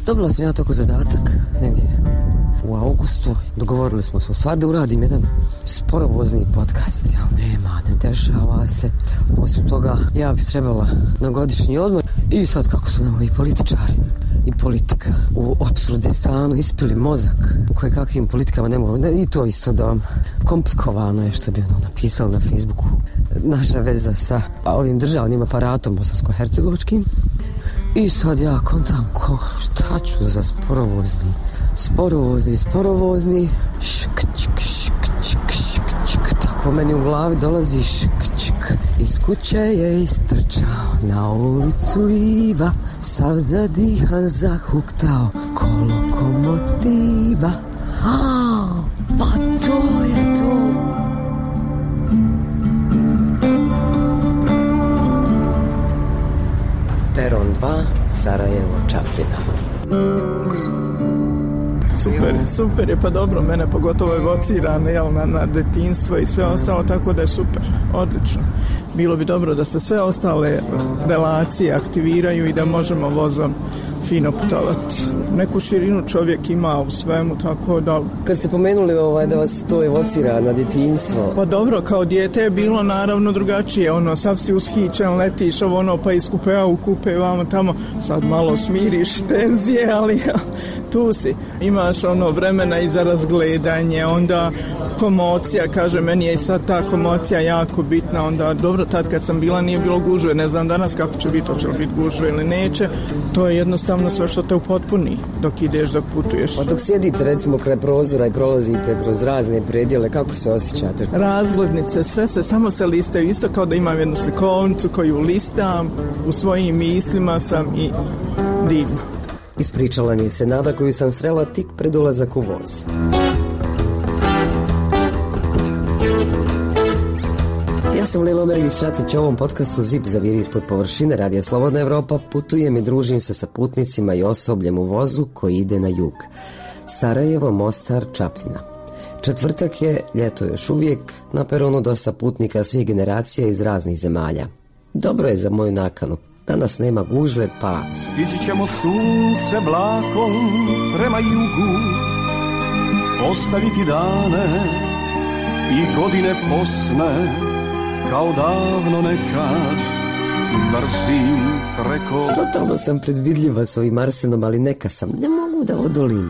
Dobila sam ja tako zadatak negdje u augustu. Dogovorili smo se u stvari da uradim jedan sporovozni podcast. Ne dešava se. Osim toga, ja bi trebala na godišnji odmor. I sad kako su nam ovi političari i politika u Apsurdistanu ispili mozak u koje kakvim politikama ne mogu. I to isto da vam komplikovano je što bi napisali na Facebooku. Naša veza sa ovim državnim aparatom bosansko-hercegovačkim. I sad ja kontam šta ću za sporovozni tako meni u glavi dolazi iz kuće je istrčao na ulicu Iva, sav zadihan zahuktao ko lokomotiva. Pa to je to. Peron 2, Sarajevo, Čapljina. Super je, pa dobro, mene pogotovo evocira na detinjstvo i sve ostalo, tako da je super, odlično. Bilo bi dobro da se sve ostale relacije aktiviraju i da možemo vozom fino putovati. Neku širinu čovjek ima u svemu, tako da... Kad ste pomenuli da vas to evocira na detinjstvo... Pa dobro, kao dijete je bilo naravno drugačije, sav si ushićen, letiš pa iz kupea u kupe, vamo tamo, sad malo smiriš tenzije, ali tu si. Imaš vremena i za razgledanje, onda komocija, kaže, meni je i sad ta komocija jako bitna, onda dobro, tad kad sam bila nije bilo gužve, ne znam danas kako će biti, hoće li biti gužve ili neće, to je jednostavno sve što te upotpuni dok ideš, dok putuješ. Pa dok sjedite recimo kraj prozora i prolazite kroz razne predjele, kako se osjećate? Razglednice, sve se samo se listaju, isto kao da imam jednu slikovnicu koju listam, u svojim mislima sam i divno. Ispričala mi se Nada koju sam srela tik pred ulazak u voz. Ja sam Lilo Mergić-Šatić, u ovom podcastu Zip zaviri ispod površine Radija Slobodna Evropa. Putujem i družim se sa putnicima i osobljem u vozu koji ide na jug. Sarajevo, Mostar, Čapljina. Četvrtak je, ljeto još uvijek, na peronu dosta putnika svih generacija iz raznih zemalja. Dobro je za moju nakanu. Danas nema gužve, pa... Stići ćemo sunce vlakom prema jugu, ostaviti dane i godine posne, kao davno nekad, brzim preko... Totalno sam predvidljiva s ovim Arsenom, ali neka sam, ne mogu da odolim.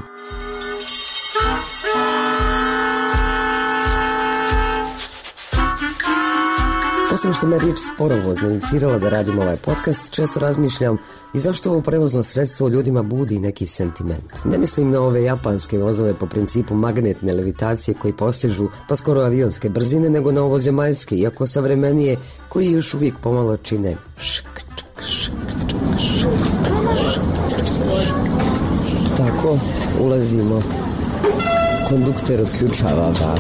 Osim što me riječ sporovozno inicirala da radim ovaj podcast, često razmišljam i zašto ovo prevozno sredstvo ljudima budi neki sentiment. Ne mislim na ove japanske vozove po principu magnetne levitacije koji postižu pa skoro avionske brzine, nego na ovozemaljske, iako savremenije, koji još uvijek pomalo čine Tako, ulazimo. Kondukter otključava vrata.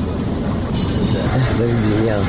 Da vidim ja.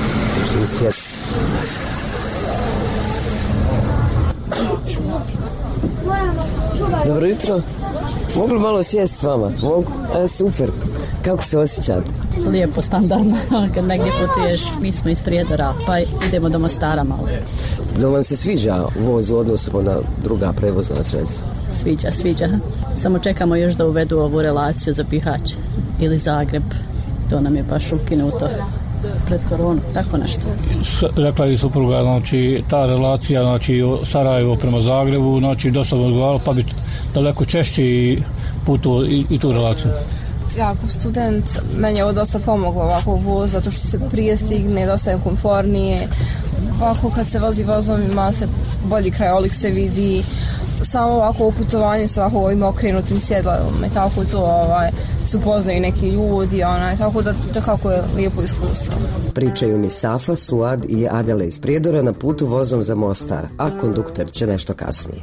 Dobro jutro. Mogu li malo sjest s vama? Mogu? Super. Kako se osjećate? Lijepo, standardno. Kad negdje putuješ, mi smo iz Prijedora, pa idemo do Mostara malo. Da vam se sviđa voz u odnosu na druga prevozna sredstva? Sviđa. Samo čekamo još da uvedu ovu relaciju za Bihać ili Zagreb. To nam je baš ukinuto pred koronu, tako nešto. Rekla je supruga, znači ta relacija, znači Sarajevo prema Zagrebu, znači dosta bi odgovaralo, pa bi daleko češće putu i tu relaciju. Ja kao student, meni je ovo dosta pomoglo ovako voz, zato što se prije stigne, dosta je komfornije. Ovako kad se vozi vozom ima se bolji krajolik se vidi, samo ovako uputovanje sa ovako ovim okrenutim sjedalom i tako to se upoznaju neki ljudi, tako da kako je lijepo iskustvo. Pričaju mi Safa, Suad i Adela iz Prijedora na putu vozom za Mostar, a kondukter će nešto kasnije.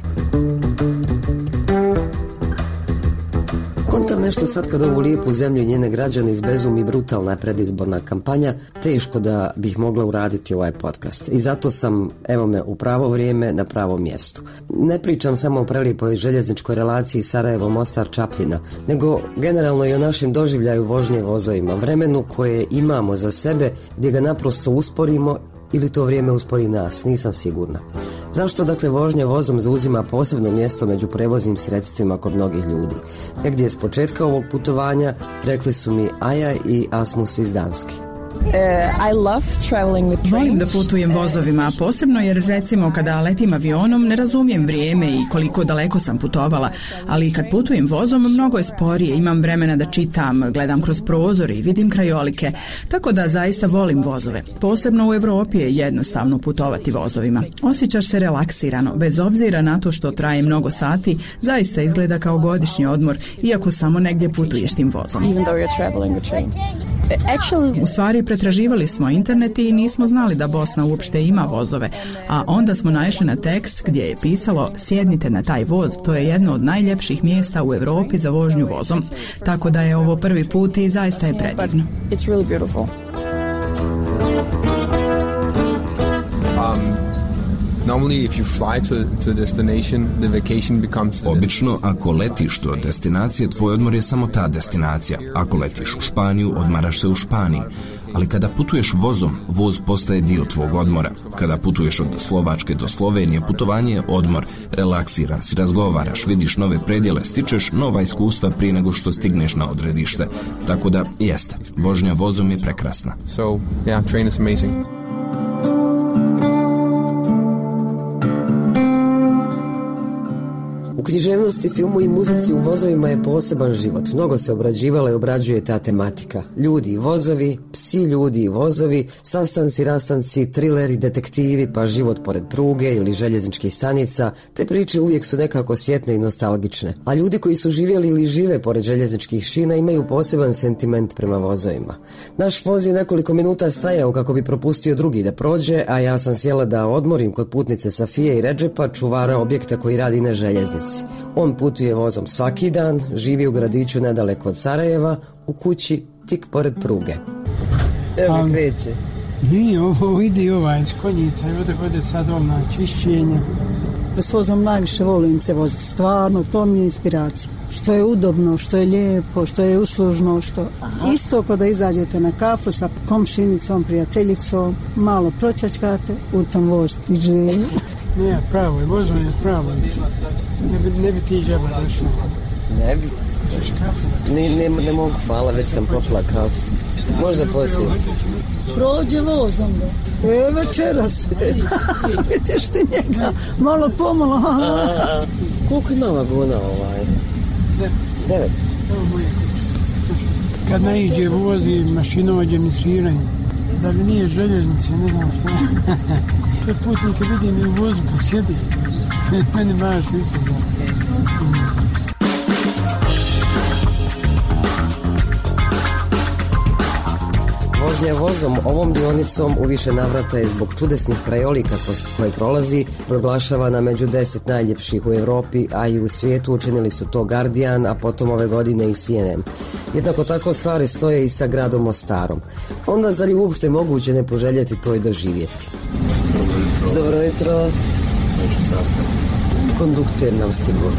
Kontam nešto sad kad ovu lijepu zemlju i njene građane izbezumi brutalna predizborna kampanja, teško da bih mogla uraditi ovaj podcast. I zato sam, evo me, u pravo vrijeme na pravom mjestu. Ne pričam samo o prelijepoj željezničkoj relaciji Sarajevo-Mostar-Čapljina, nego generalno i o našem doživljaju vožnje vozovima, vremenu koje imamo za sebe, gdje ga naprosto usporimo ili to vrijeme uspori nas, nisam sigurna. Zašto dakle vožnja vozom zauzima posebno mjesto među prevoznim sredstvima kod mnogih ljudi? Negdje s početka ovog putovanja rekli su mi Aja i Asmus iz Danske. Volim da putujem vozovima, posebno jer recimo kada letim avionom ne razumijem vrijeme i koliko daleko sam putovala, ali kad putujem vozom mnogo je sporije, imam vremena da čitam, gledam kroz prozor i vidim krajolike, tako da zaista volim vozove. Posebno u Europi je jednostavno putovati vozovima. Osjećaš se relaksirano, bez obzira na to što traje mnogo sati, zaista izgleda kao godišnji odmor, iako samo negdje putuješ tim vozom. U stvari pretraživali smo internet i nismo znali da Bosna uopšte ima vozove, a onda smo naišli na tekst gdje je pisalo sjednite na taj voz, to je jedno od najljepših mjesta u Europi za vožnju vozom. Tako da je ovo prvi put i zaista je predivno. Obično, ako letiš do destinacije, tvoj odmor je samo ta destinacija. Ako letiš u Španiju, odmaraš se u Španiji. Ali kada putuješ vozom, voz postaje dio tvog odmora. Kada putuješ od Slovačke do Slovenije, putovanje je odmor. Relaksiran si, razgovaraš, vidiš nove predjele, stičeš nova iskustva prije nego što stigneš na odredište. Tako da, jeste, vožnja vozom je prekrasna. So, yeah, train is amazing. U književnosti, filmu i muzici u vozovima je poseban život. Mnogo se obrađivala i obrađuje ta tematika. Ljudi i vozovi, psi, ljudi i vozovi, sastanci, rastanci, trileri, detektivi, pa život pored pruge ili željezničkih stanica. Te priče uvijek su nekako sjetne i nostalgične. A ljudi koji su živjeli ili žive pored željezničkih šina imaju poseban sentiment prema vozovima. Naš voz je nekoliko minuta stajao kako bi propustio drugi da prođe, a ja sam sjela da odmorim kod putnice Safije i Redžepa, čuvara objekta koji radi na željeznici. On putuje vozom svaki dan, živi u gradiću nedaleko od Sarajeva, u kući tik pored pruge. Evo mi kreće. Nije, ovo ide ovaj iz Konjica i ode sad na čišćenje. S vozom najviše volim se voziti, stvarno, to mi je inspiracija. Što je udobno, što je lijepo, što je uslužno, što isto kada izađete na kafu sa komšinicom, prijateljicom, malo pročačkate, u tom voz tiđe. Ne, pravo je, vozom je pravo. Ne bi ti džaba došao. Ne bi. Ne mogu, hvala, već sam popila kafu. Možda poslije. Prođe vozom da. Večeras. Vidiš ti njega, malo pomalo. Koliko ima vagona ovaj? 9. Kad naiđe vozi, mašinovođe mi sviraju. Da li nije željeznice, ne znam što. Kad putnike vidim i u vozu pa sjedi. Meni baš vidim. Vožnja vozom ovom dionicom u više navrata je zbog čudesnih krajolika koje prolazi proglašavana među 10 najljepših u Europi, a i u svijetu. Učinili su to Guardian, a potom ove godine i CNN. Jednako tako stvari stoje i sa gradom Mostarom. Onda zar je uopšte moguće ne poželjeti to i doživjeti? Dobro jutro. Kondukter nam stigo.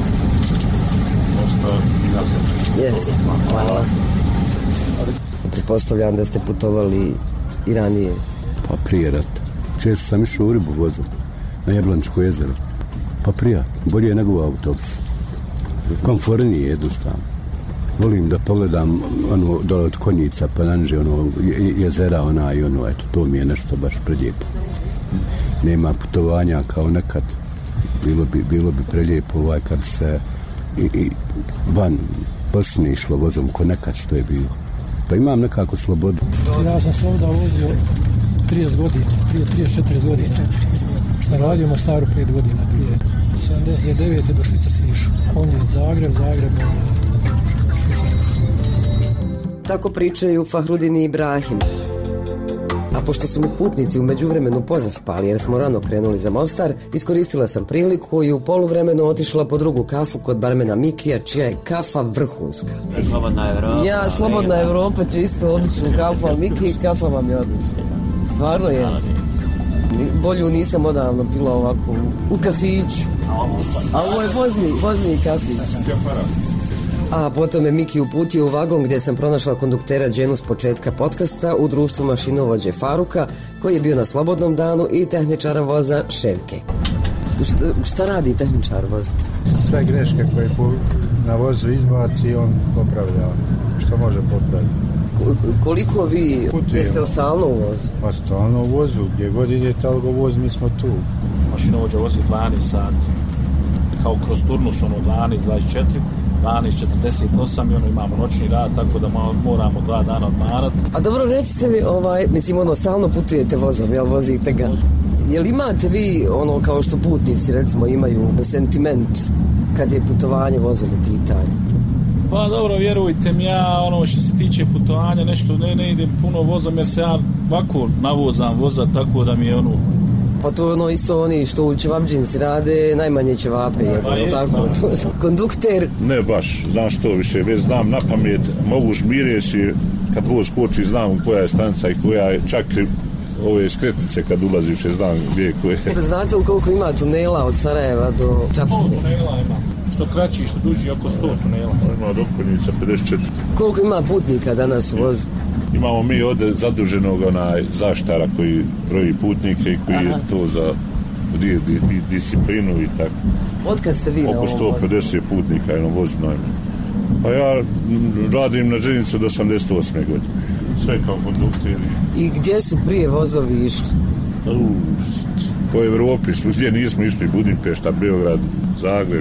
Jeste, hvala. Pretpostavljam da ste putovali i ranije. Pa prije rata. Često sam išao u ribu vozom na Jablančko jezero. Pa prije, bolje je nego u autobusu. Komfornije jednostavno. Volim da pogledam ono dole od Konjica pa nanže ono jezera i eto, to mi je nešto baš prelijepo. Nema putovanja kao nekad. Bilo bi prelijepo kad se i van Bosne išlo vozom ko nekad što je bilo. Pa imam nekako slobodu. Ja sam se ovdje vozio 30 godina, prije 34 godina. Što radio u Mostaru 5 godina prije. 79. do Švicarske išao. On je Zagreb, Švicarska. Tako pričaju Fahrudin i Ibrahim. A pošto su mi putnici u međuvremenu pozaspali jer smo rano krenuli za Mostar, iskoristila sam priliku i u poluvremenu otišla po drugu kafu kod barmena Mikija, čija je kafa vrhunska. Slobodna Evropa. Ja, Slobodna Evropa će isto običnu kafu, ali Mikija kafa vam je odlična. Stvarno jest. Bolju nisam odavno pila ovako u kafiću. A ovo je vozni kafić. A potom je Miki uputio u vagon gdje sam pronašla konduktera Đenu s početka podcasta u društvu mašinovođe Faruka, koji je bio na slobodnom danu, i tehničara voza Šeljke. Šta radi tehničar voza? Sve greške koje na vozu izbaci, on popravlja što može popraviti. Koliko vi jeste stalno u vozu? Pa stalno u vozu, gdje god idete voz, mi smo tu. Mašinovođa vozi 12 sati, kao kroz turnus, 12-24, 12-48 i imamo noćni rad, tako da moramo 2 dana odmarati. A dobro, recite mi, mislim, stalno putujete vozom, jel vozite ga? Jel imate vi, kao što putnici, recimo, imaju sentiment kad je putovanje vozom u pitanju? Pa dobro, vjerujte mi, ja što se tiče putovanja, nešto ne idem puno vozom, jer se ja ovako navozam voza, tako da mi je Pa to isto oni što u ćevapđinci rade, najmanje ćevape, je tako? Kondukter? Ne baš, znam što više, već znam na pamet, mogu žmireći, kad voz koči, znam koja je stanica i koja je, čak ove skretnice kad ulaziš, znam gdje je koje. Znate li koliko ima tunela od Sarajeva do Čapljine? 100 tunela ima, što kraći, što duži, oko 100 tunela. Ima od Okonjica 54. Koliko ima putnika danas u vozu? Imamo mi ovdje zaduženog zaštara koji broji putnike i koji je to za disciplinu i tako. Otkad ste vi na ovom vozu? Oko 150 putnika je na vozu najmanje. Pa ja radim na željeznici od 88. godine. Sve kao kondukter. I gdje su prije vozovi išli? Po Evropi, gdje nismo išli, Budimpešta, Beograd, Zagreb,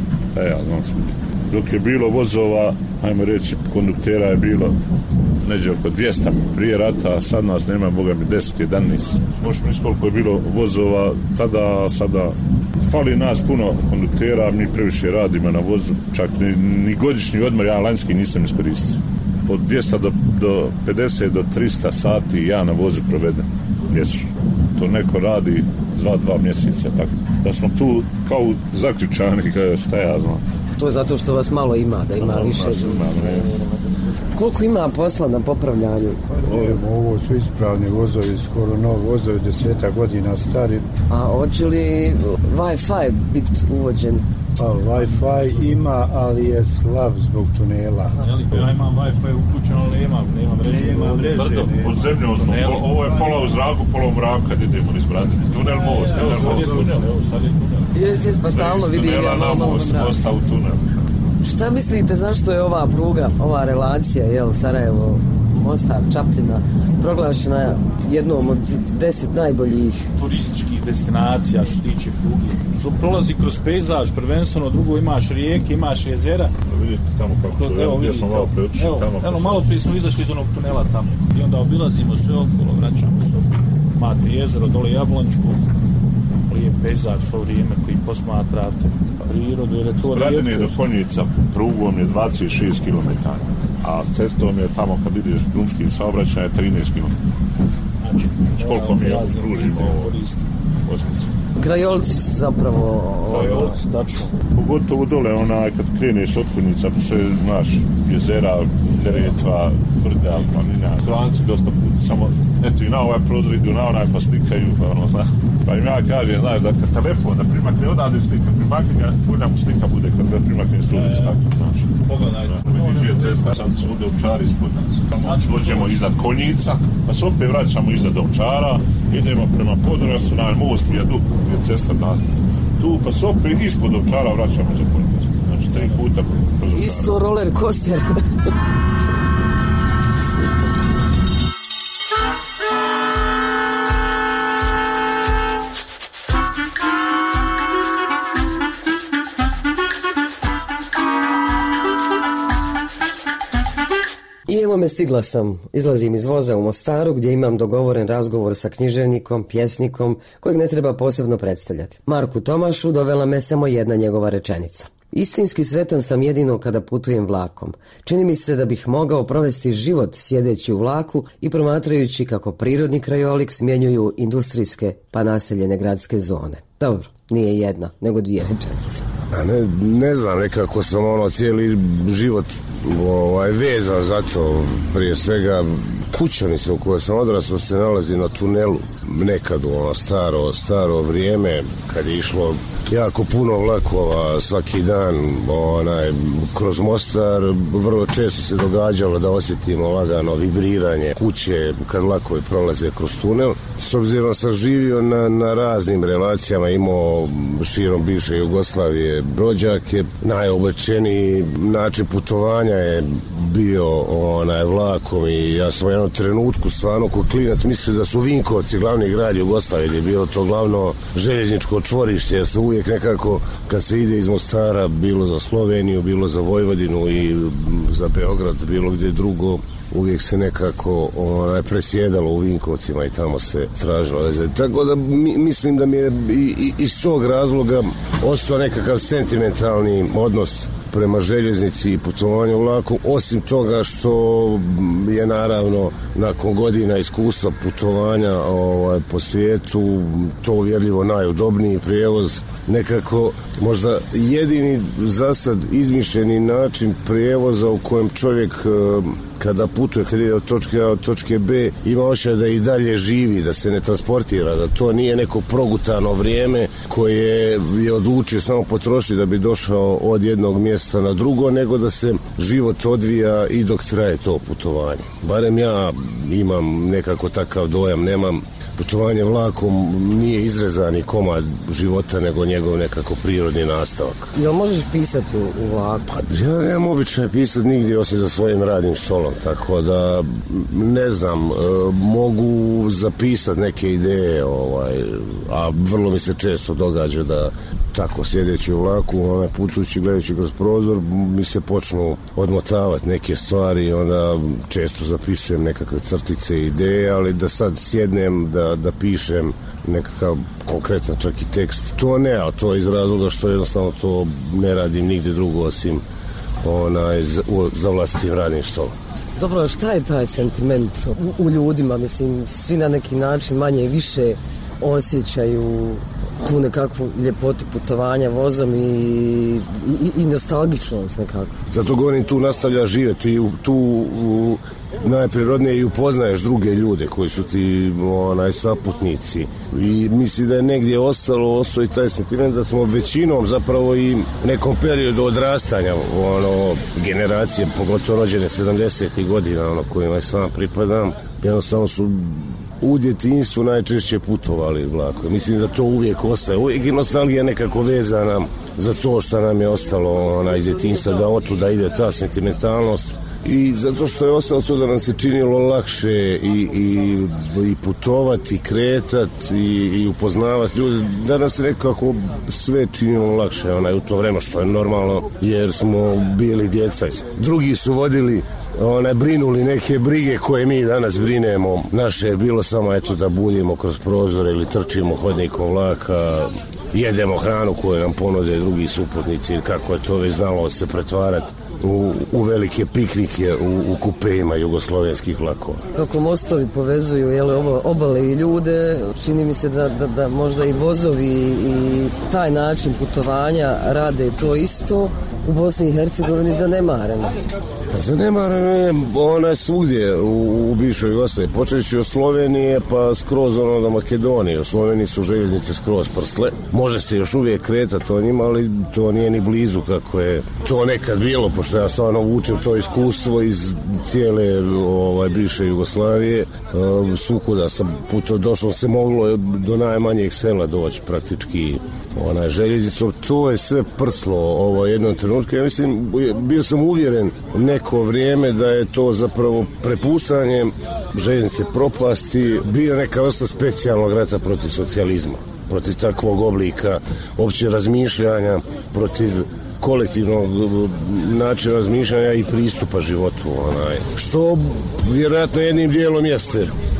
dok je bilo vozova, ajmo reći, konduktera je bilo neđe oko 200 prije rata, a sad nas nema, boga mi, 10-11. Možeš misliti koliko je bilo vozova tada, sada. Fali nas puno konduktera, mi previše radimo na vozu, čak ni godišnji odmor, ja lanjski nisam iskoristio. Od 200 do 50 do 300 sati ja na vozu provedem mjesečno. To neko radi 2 mjeseca, tako. Da smo tu kao zaključani, šta ja znam. To je zato što vas malo ima, da ima više. Koliko ima posla na popravljanju? Ovo su ispravni vozovi, skoro novi vozovi, 10 godina stari. A hoće li Wi-Fi biti uvođen? Pa Wi-Fi ima, ali je slab zbog tunela. Ja imam Wi-Fi uključeno, ali nema mreže. Pod zemljom smo, ovo je pola u zraku, pola u mraku kad idemo iz Bradine. Tunel most. Jeste, pa stalno vidim ja na most, mosta u tunel. Šta mislite, zašto je ova pruga, ova relacija, Sarajevo, Mostar, Čapljina, proglašena jednom od 10 najboljih turističkih destinacija što se tiče pruge? Prolazi kroz pejzaž, prvenstveno, drugo imaš rijeke, imaš jezera. Vidite tamo kako to je, gdje smo malo preotišli tamo. Malo prije smo izašli iz onog tunela tamo i onda obilazimo sve okolo, vraćamo se. Imate jezero, dole Jablončku, lijep pejzaž svo vrijeme koji posmatrate prirodu, jer je to Bradine do Konjica prugom je 26 km, a cestom je tamo kad ideš drumskim saobraćajem 13 km. Znači, koliko mi pružimo osmice. Krajolci zapravo... Krajolci, tačno. Pogotovo dole, kad kreneš od Konjica, sve, znaš, jezera, Neretva, Brda, planina, Stranci dosta puta, samo, eto i na ovaj prozor idu, na onaj pa slikaju, pa im ja kažem, znaš, da kad telefon, da primakne odade slika, primakne ga, bolja mu slika bude kad da primakne struziš, tako, znaš. Pogledajte. Vidiš je cesta, sad su ovdje Ovčari ispod nas. Tamo dođemo iznad Konjica, pa se opet vraćamo iznad Ovčara, idemo prema Podravcu, na most, vijadukt, je cesta tu, pa se opet ispod Ovčara vraćamo za Konjicu. Znači, 3 puta kroz Ovčara. Isto roller coaster. I evo me, stigla sam. Izlazim iz voza u Mostaru gdje imam dogovoren razgovor sa književnikom, pjesnikom, kojeg ne treba posebno predstavljati. Marku Tomašu dovela me samo jedna njegova rečenica. Istinski sretan sam jedino kada putujem vlakom. Čini mi se da bih mogao provesti život sjedeći u vlaku i promatrajući kako prirodni krajolik smjenjuju industrijske pa naseljene gradske zone. Dobro, nije jedna, nego 2 rečenice. Ne znam, nekako sam cijeli život vezan za to. Prije svega kućanica u kojoj sam odrastao se nalazi na tunelu. Nekad u ono staro vrijeme kad je išlo jako puno vlakova svaki dan kroz Mostar, vrlo često se događalo da osjetimo lagano vibriranje kuće kad vlakovi prolaze kroz tunel. S obzirom sam živio na raznim relacijama, imao širom bivše Jugoslavije rođake, najobičajeniji način putovanja je bio vlakom i ja sam u jednom trenutku stvarno ko klinac mislio da su Vinkovci glavni grad Jugoslavije, gdje je bilo to glavno željezničko čvorište, jer se uvijek nekako kad se ide iz Mostara, bilo za Sloveniju, bilo za Vojvodinu i za Beograd, bilo gdje drugo, uvijek se nekako presjedalo u Vinkovcima i tamo se tražilo veze. Tako da mislim da mi je iz tog razloga ostao nekakav sentimentalni odnos prema željeznici i putovanju vlakom, osim toga što je naravno nakon godina iskustva putovanja po svijetu to uvjerljivo najudobniji prijevoz, nekako možda jedini zasad izmišljeni način prijevoza u kojem čovjek kada putuje, kada ide od točke A od točke B, ima osjećaj da i dalje živi, da se ne transportira, da to nije neko progutano vrijeme koje je odlučio samo potrošiti da bi došao od jednog mjesta na drugo, nego da se život odvija i dok traje to putovanje. Barem ja imam nekako takav dojam, nemam putovanje vlakom nije izrezani komad života, nego njegov nekako prirodni nastavak. Jel možeš pisati u vlaku? Pa ja nemam običaj pisati nigdje osim za svojim radnim stolom, tako da ne znam, mogu zapisati neke ideje, a vrlo mi se često događa da tako sjedeći u vlaku, putujući, gledajući kroz prozor, mi se počnu odmotavati neke stvari, onda često zapisujem nekakve crtice i ideje, ali da sad sjednem da pišem nekakav konkretan čak i tekst, to ne, a to je iz razloga što jednostavno to ne radim nigdje drugo osim za vlastitim radnim stolom. Dobro, šta je taj sentiment u ljudima? Mislim, svi na neki način manje i više osjećaju tu nekakvu ljepotu putovanja vozom i nostalgičnost nekako. Zato govorim, tu nastavlja živjeti, tu najprirodnije i upoznaješ druge ljude koji su ti saputnici i mislim da je negdje ostao i taj sentiment da smo većinom zapravo i nekom periodu odrastanja generacije, pogotovo rođene 70. godina kojima sam pripadam, jednostavno su u djetinjstvu najčešće putovali vlakom. Mislim da to uvijek ostaje. Uvijek je nostalgija nekako vezana za to što nam je ostalo iz djetinjstva, da otuda ide ta sentimentalnost. I zato što je ostalo to da nam se činilo lakše i putovati, i kretati i upoznavati ljudi, da nam se nekako sve činilo lakše u to vreme, što je normalno jer smo bili djeca. Drugi su vodili brinuli neke brige koje mi danas brinemo. Naše je bilo samo da buljimo kroz prozore ili trčimo hodnikom vlaka, jedemo hranu koju nam ponude drugi suputnici, kako je to već znalo se pretvarati u velike piknike u kupejima jugoslovenskih vlakova. Kako mostovi povezuju obale i ljude, čini mi se da možda i vozovi i taj način putovanja rade to isto u Bosni i Hercegovini zanemareno. Zanemareno je ona svugdje u bivšoj Jugoslaviji, počeći od Slovenije pa skroz do Makedonije. U Sloveniji su željeznice skroz prsle. Može se još uvijek kretati o njima, ali to nije ni blizu kako je to nekad bilo, pošto ja stvarno vučem to iskustvo iz cijele bivše Jugoslavije. Svukuda sam puto, doslovno se moglo do najmanjeg sela doći praktički željeznicom. To je sve prslo jednom trenutku. Ja mislim, bio sam uvjeren neko vrijeme da je to zapravo prepuštanje željeznice propasti bio neka vrsta specijalnog rata protiv socijalizma, protiv takvog oblika opće razmišljanja, protiv kolektivnog načina razmišljanja i pristupa životu, što vjerojatno jednim dijelom jeste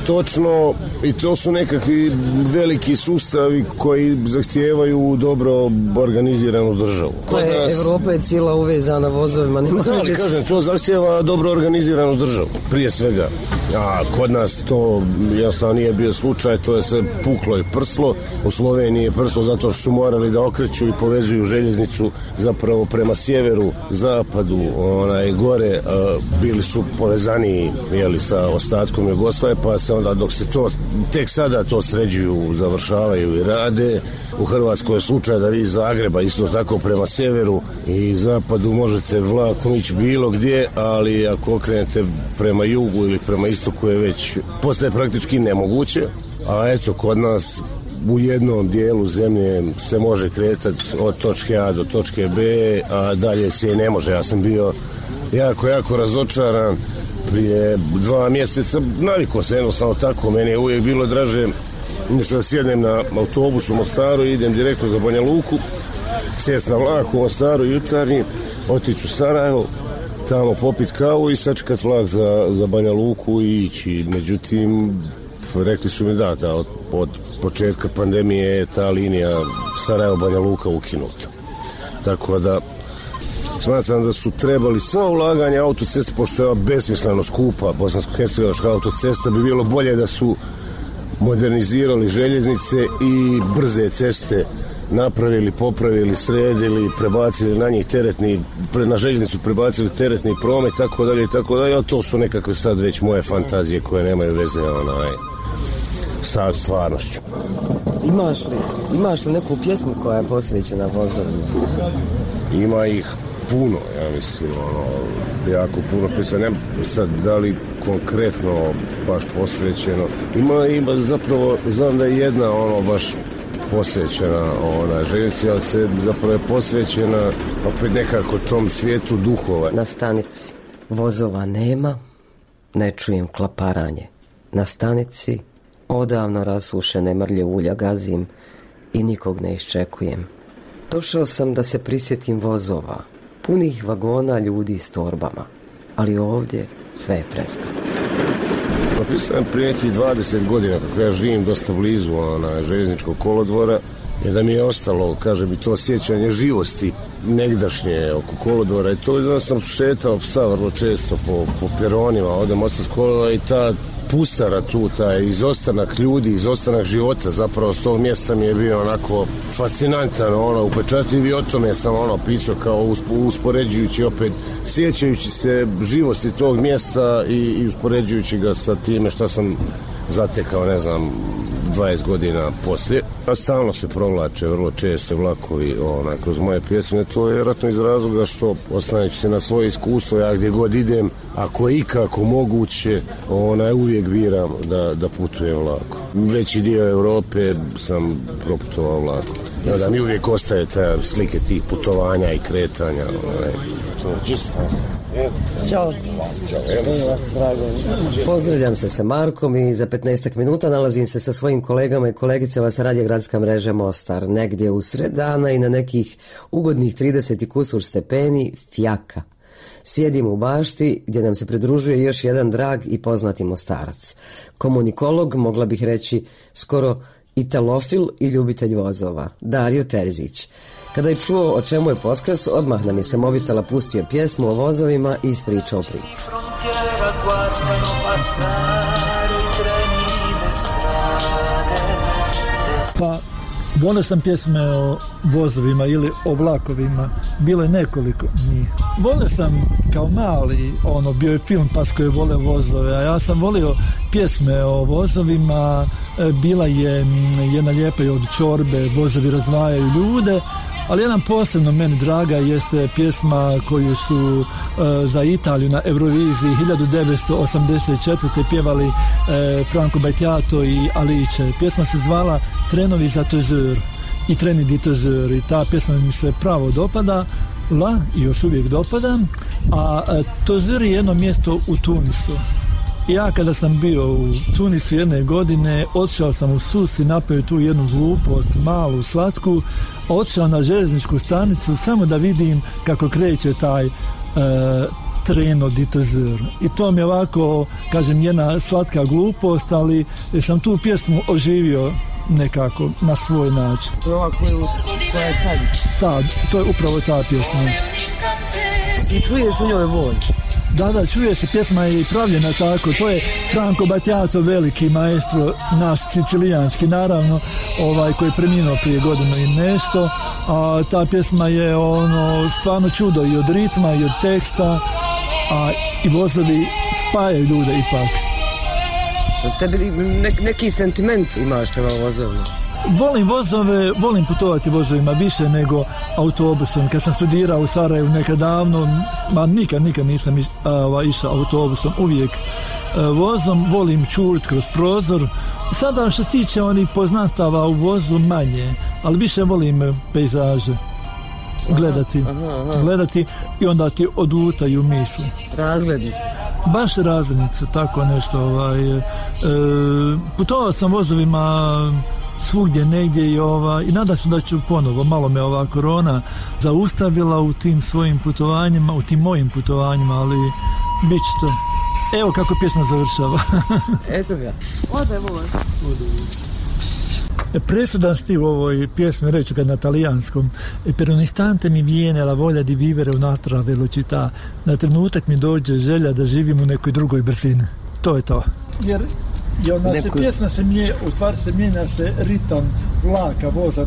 Točno, i to su nekakvi veliki sustavi koji zahtijevaju dobro organiziranu državu. Evropa je cijela uvezana vozovima. Ali kažem, to zahtijeva dobro organiziranu državu, prije svega. A kod nas to jasno nije bio slučaj, to je sve puklo i prslo. U Sloveniji je prslo zato što su morali da okreću i povezuju željeznicu zapravo prema sjeveru, zapadu, gore, bili su povezani sa ostatkom Jugoslavije, pa se onda dok se to, tek sada to sređuju, završavaju i rade. U Hrvatskoj je slučaj da vi iz Zagreba isto tako prema sjeveru i zapadu možete vlakom ići bilo gdje, ali ako okrenete prema jugu ili prema istoku je već postaje praktički nemoguće. A eto, kod nas u jednom dijelu zemlje se može kretati od točke A do točke B, a dalje se ne može. Ja sam bio jako razočaran prije 2 mjeseca, navikao se jednostavno tako, meni je uvijek bilo draže da sjednem na autobus u Mostaru i idem direktno za Banja Luku, sjest na vlak u Mostaru jutarnji, otići u Sarajevo, tamo popit kavu i sačekat vlak za Banja Luku i ići. Međutim, rekli su mi da od početka pandemije je ta linija Sarajevo-Banja Luka ukinuta. Tako da smatram da su trebali sva ulaganja autoceste, pošto je besmisleno skupa bosansko-hercegovačka autocesta, bi bilo bolje da su modernizirali željeznice i brze ceste napravili, popravili, sredili, prebacili na njih na željeznicu prebacili teretni promet, tako dalje, a to su nekakve sad već moje fantazije koje nemaju veze sa stvarnošću. Imaš li neku pjesmu koja je posvećena vozovima? Ima ih puno, ja mislim, jako puno pjesma. Ne sad da li konkretno baš posvećeno. Ima zapravo, znam da je jedna baš posvećena željeznici, ali se zapravo je posvećena opet nekako tom svijetu duhova. Na stanici vozova nema, ne čujem klaparanje. Na stanici odavno rasušene mrlje ulja gazim i nikog ne iščekujem. Došao sam da se prisjetim vozova, punih vagona ljudi s torbama, ali ovdje sve je prestalo. Napisam prije nekih 20 godina, kako ja živim dosta blizu željezničkog kolodvora, je da mi je ostalo, kaže bi, to sjećanje živosti negdašnje oko kolodvora, i to da sam šetao psa vrlo često po peronima, odem Mostarskog kolodvora, i ta pustara tu, taj izostanak ljudi, izostanak života, zapravo s tog mjesta mi je bio onako fascinantan, upečatljiv, i o tome sam pisao kao uspoređujući opet, sjećajući se živosti tog mjesta i uspoređujući ga sa time što sam zatekao, 20 godina poslije. A stalno se provlače vrlo često vlakovi kroz moje pjesme. To je vjerojatno iz razloga što, oslanjajući se na svoje iskustvo, ja gdje god idem, ako je ikako moguće, uvijek biram da putujem vlakom. Veći dio Europe sam proputovao vlakom. Da mi uvijek ostaje te slike tih putovanja i kretanja. To je čisto. Ćao. Pozdravljam se sa Markom i za 15 minuta nalazim se sa svojim kolegama i kolegicama sa Radio Gradska mreža Mostar. Negdje u sred dana i na nekih ugodnih 30 i kusur stepeni fjaka. Sjedimo u bašti gdje nam se pridružuje još jedan drag i poznati Mostarac. Komunikolog, mogla bih reći skoro italofil i ljubitelj vozova, Dario Terzić. Kada je čuo o čemu je podcast, odmah nam je sa mobitela pustio pjesmu o vozovima i ispričao priču. Pa, volio sam pjesme o vozovima ili o vlakovima, bilo je nekoliko njih. Volio sam kao mali, bio je film Pasko je volio vozove, a ja sam volio pjesme o vozovima, bila je jedna lijepa i od Čorbe, vozovi razvajaju ljude, ali jedan posebno meni draga jeste pjesma koju su za Italiju na Euroviziji 1984. pjevali Franco Battiato i Alice. Pjesma se zvala Trenovi za Tozur i Treni di Tozur, i ta pjesma mi se pravo dopada, i još uvijek dopada, a Tozur je jedno mjesto u Tunisu. Ja kada sam bio u Tunisu jedne godine, otišao sam u Sus i napravio tu jednu glupost, malu, slatku, otišao na željezničku stanicu samo da vidim kako kreće Treno di tesoro. I to mi je ovako, kažem, jedna slatka glupost, ali sam tu pjesmu oživio nekako na svoj način. To je ova koja je sad? To je upravo ta pjesma. I čuješ u njoj voz? Da, čuje se, pjesma je i pravljena tako, to je Franco Battiato, veliki maestro, naš sicilijanski, naravno, koji je preminuo prije godinu i nešto, a ta pjesma je stvarno čudo i od ritma i od teksta, a i vozovi spajaju ljude ipak. Tebi neki sentiment imaš prema vozovima? Volim vozove, volim putovati vozovima više nego autobusom. Kad sam studirao u Sarajevu nekad davno, nikad nisam išao autobusom, uvijek vozom, volim čurit kroz prozor. Sada što se tiče onih poznanstava u vozu manje, ali više volim pejzaže. Gledati i onda ti odlutaju misli. Razglednice. Baš razglednice, tako nešto. Putovao sam vozovima svugdje negdje i nadam se da ću ponovo. Malo me ova korona zaustavila u tim svojim putovanjima, u tim mojim putovanjima, ali bit će to. Evo kako pjesma završava. Eto ga. Ode voz. Presudan stil u ovoj pjesmi, reću ga na talijanskom. Per un istante mi viene la voglia di vivere un'altra velocità. Na trenutak mi dođe želja da živim u nekoj drugoj brzini. To je to. Jer pjesma se mijenja se ritam vlaka, voza.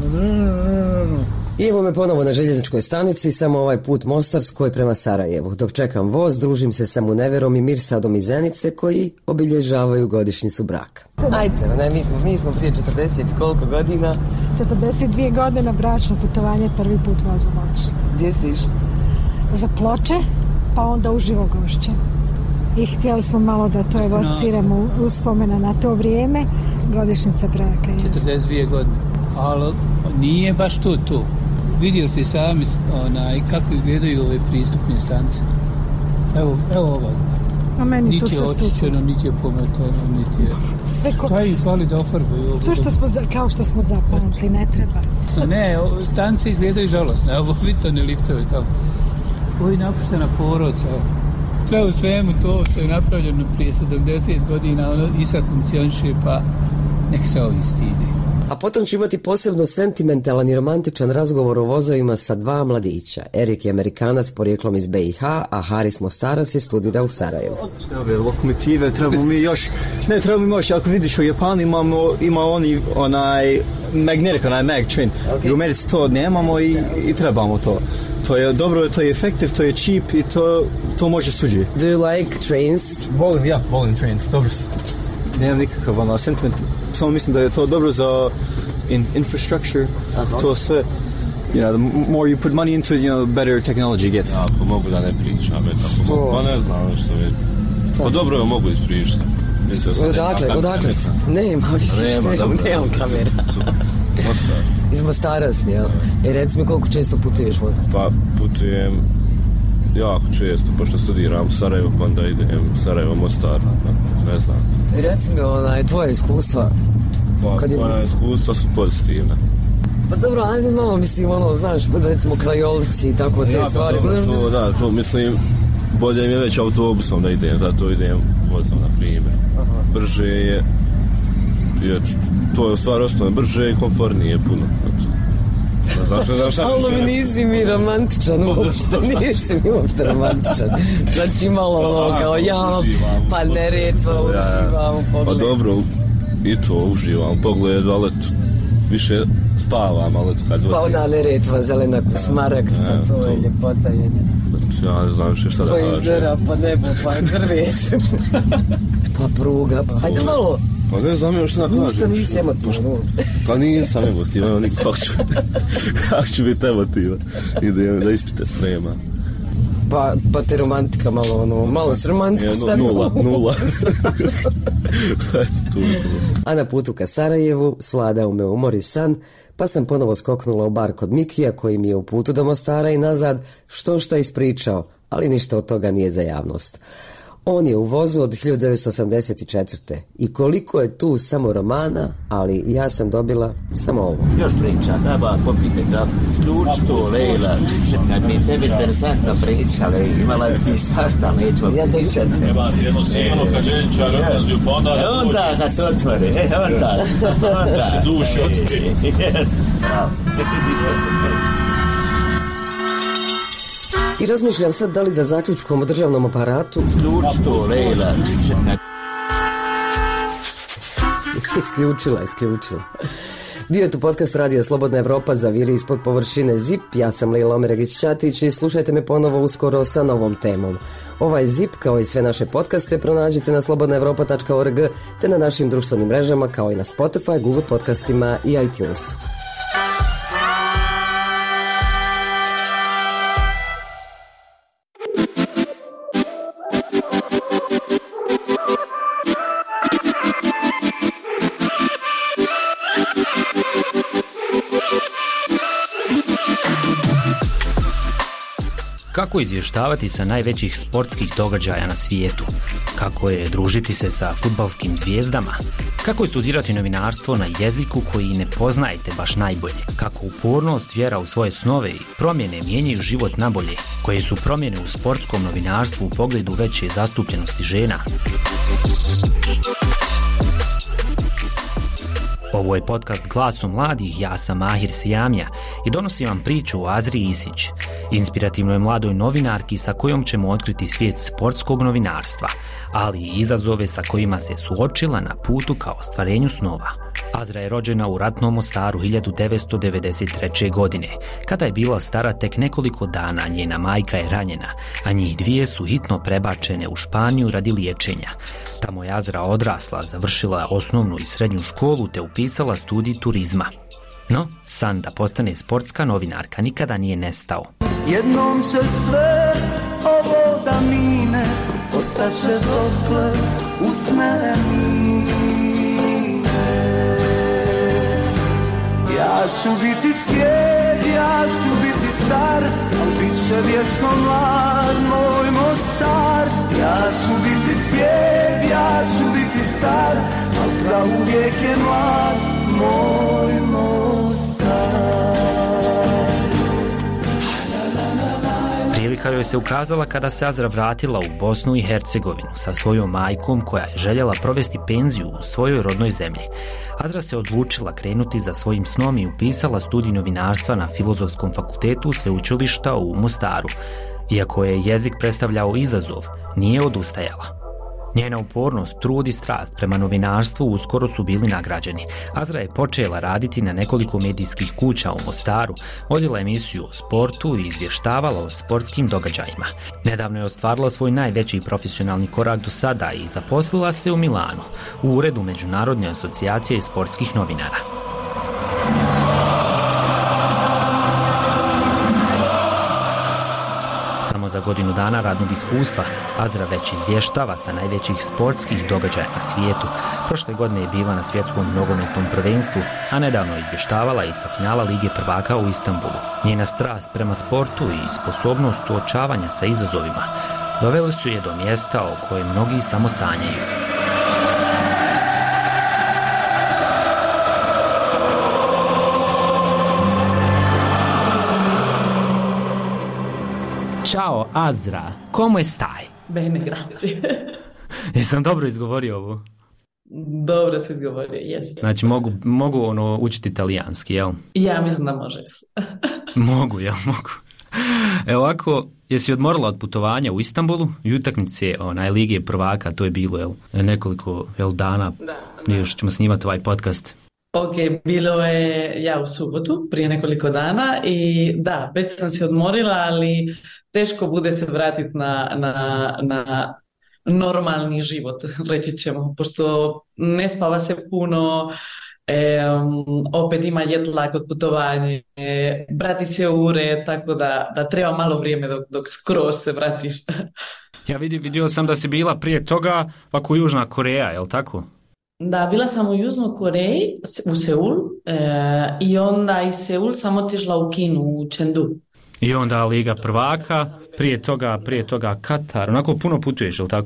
I evo me ponovo na željezničkoj stanici, samo ovaj put Mostarskoj prema Sarajevu. Dok čekam voz, družim se sa Muneverom i Mirsadom iz Zenice koji obilježavaju godišnjicu braka. Ajde, mi smo prije 40 koliko godina? 42 godine bračno putovanje, prvi put vozom odšli. Gdje ste išli? Za Ploče, pa onda u Živogošće. I htjeli smo malo da to evociramo uspomena na to vrijeme, godišnjica braka. 42 godine, ali nije baš tu. Vidio ste sami kako izgledaju ove pristupne stanice. Evo ovo. A meni niti tu je očišćeno, niti je pometano, niti je... Šta ih fali da ofarbaju? Sve kao što smo zapamtili, ne treba. Ne, stanice izgledaju žalosne. Evo vidite liftove tamo. Ovo je napuštena porodca. Sve u svemu to što je napravljeno prije 70 godina, i sad funkcioniše, pa nek se ovi stide. A potom ću imati posebno sentimentalan i romantičan razgovor o vozovima sa dva mladića. Erik je Amerikanac porijeklom iz BiH, a Haris Mostarac je studira u Sarajevu. Ove lokomotive, trebamo mi još, ako vidiš u Japanu ima onaj magnetic, onaj mag train. Okay. U Americi to nemamo i trebamo to. To je dobro, to je efektiv, to je cheap i to može suđi. Do you like trains? Volim trains, dobro su. Nemam nikakav sentiment, samo mislim da je to dobro za infrastructure, to sve. The more you put money into it, the better technology gets. Ja, ako mogu da ne pričam, pa ne znam što je. Pa dobro je mogu ispričati. Odakle si? Nema kamera. Mostar. Iz Mostara si, jel? Reci mi koliko često putuješ vozom? Pa putujem jako često, pošto studiram u Sarajevu, pa onda idem Sarajevo, Mostar, ne znam. Reci mi tvoje iskustva. Moja iskustva su pozitivna. Pa dobro, ajde malo, mislim, znaš, recimo krajolici i tako te stvari. To mislim, bolje mi je već autobusom da idem, zato idem vozom, na primjer. Brže je, to je u stvari osnovno, brže i komfornije puno. Ali mi nisi mi romantičan uopšte, romantičan. Znači malo kao pa Neretva uživam u pogledu. Pa dobro, i to uživam u pogledu, ali više spavam, ali kad pa ona Neretva, zelena smaragd, pa to je ljepota jedna. Ja ne znam šta da kažem. Pa izera, pa nebo, pa drveće. Pa pruga, hajde malo. Pa ne znam još šta da kažem. Ništa nisi emotivan. Pa nisam emotivan, kako ću biti emotivan. Idem da ispite sprema. Pa te romantika malo s romantika stavimo. Nula. A na putu ka Sarajevu svladao me umor i san, pa sam ponovo skoknula u bar kod Mikija koji mi je u putu do Mostara i nazad šta ispričao, ali ništa od toga nije za javnost. On je u vozu od 1984. I koliko je tu samo romana, ali ja sam dobila samo ovo. Još priča, daba, popite kafu, sključ to, Lejla. Kad mi tebi interesantno pričali, imala bi ti svašta, nećemo pričati. Nema ti jedno sjelo, kad ženčar odlazi u pondarak. Onda kad se otvori, onda. Se duši otvori. Jes, bravo. I razmišljam sad da li da zaključkom o državnom aparatu... Sključ to, Lejla. Isključila. Bio je tu podcast Radio Slobodna Evropa za viri ispod površine ZIP. Ja sam Lejla Omeregić-Ćatić i slušajte me ponovo uskoro sa novom temom. Ovaj ZIP, kao i sve naše podcaste, pronađite na slobodnaevropa.org te na našim društvenim mrežama, kao i na Spotify, Google podcastima i iTunesu. Kako izvještavati sa najvećih sportskih događaja na svijetu? Kako je družiti se sa fudbalskim zvijezdama? Kako je studirati novinarstvo na jeziku koji ne poznajete baš najbolje? Kako upornost, vjera u svoje snove i promjene mijenjaju život nabolje? Koje su promjene u sportskom novinarstvu u pogledu veće zastupljenosti žena? Ovo je podcast Glasom mladih, ja sam Mahir Sijamija i donosim vam priču o Azri Isić, inspirativnoj mladoj novinarki sa kojom ćemo otkriti svijet sportskog novinarstva, ali i izazove sa kojima se suočila na putu ka ostvarenju snova. Azra je rođena u ratnom Mostaru 1993. godine. Kada je bila stara tek nekoliko dana, njena majka je ranjena, a njih dvije su hitno prebačene u Španiju radi liječenja. Tamo je Azra odrasla, završila osnovnu i srednju školu te upisala studij turizma. No, san da postane sportska novinarka nikada nije nestao. Jednom će sve ovo da mine, ostaće dokle usne mine. Ja ću biti svijet, ja ću biti star, al bit će vječno mlad moj Mostar. Ja ću biti svijet, ja ću biti star, al zauvijek je mlad moj Mostar. Prilika joj se ukazala kada se Azra vratila u Bosnu i Hercegovinu sa svojom majkom koja je željela provesti penziju u svojoj rodnoj zemlji. Azra se odlučila krenuti za svojim snom i upisala studij novinarstva na Filozofskom fakultetu sveučilišta u Mostaru. Iako je jezik predstavljao izazov, nije odustajala. Njena upornost, trud i strast prema novinarstvu uskoro su bili nagrađeni. Azra je počela raditi na nekoliko medijskih kuća u Mostaru, vodila emisiju o sportu i izvještavala o sportskim događajima. Nedavno je ostvarila svoj najveći profesionalni korak do sada i zaposlila se u Milanu, u uredu Međunarodne asocijacije sportskih novinara. Samo za godinu dana radnog iskustva Azra već izvještava sa najvećih sportskih događaja na svijetu. Prošle godine je bila na svjetskom nogometnom prvenstvu, a nedavno je izvještavala i sa finala Lige prvaka u Istanbulu. Njena strast prema sportu i sposobnost suočavanja sa izazovima doveli su je do mjesta o kojem mnogi samo sanjaju. Ćao, Azra. Come stai? Bene, grazie. Jesam dobro izgovorio ovo? Dobro se izgovorio, jes. Znači, mogu učiti italijanski, jel? Ja mislim da može. Mogu. Evo ovako, jesi odmorila od putovanja u Istanbulu i utakmice Lige prvaka, to je bilo, jel? Nekoliko dana, još ćemo snimati ovaj podcast. Ok, bilo je u subotu, prije nekoliko dana i da, već sam se odmorila, ali teško bude se vratiti na normalni život, reći ćemo, pošto ne spava se puno, opet ima jetlag od putovanja, vrati se u ured, tako da treba malo vrijeme dok skroz se vratiš. Ja vidio sam da si bila prije toga ovako Južna Koreja, je li tako? Da, bila sam u Južnoj Koreji, u Seul, i onda iz Seul sam otišla u Kinu, u Chengdu. I onda Liga prvaka, prije toga Katar, onako puno putuješ, je li tako?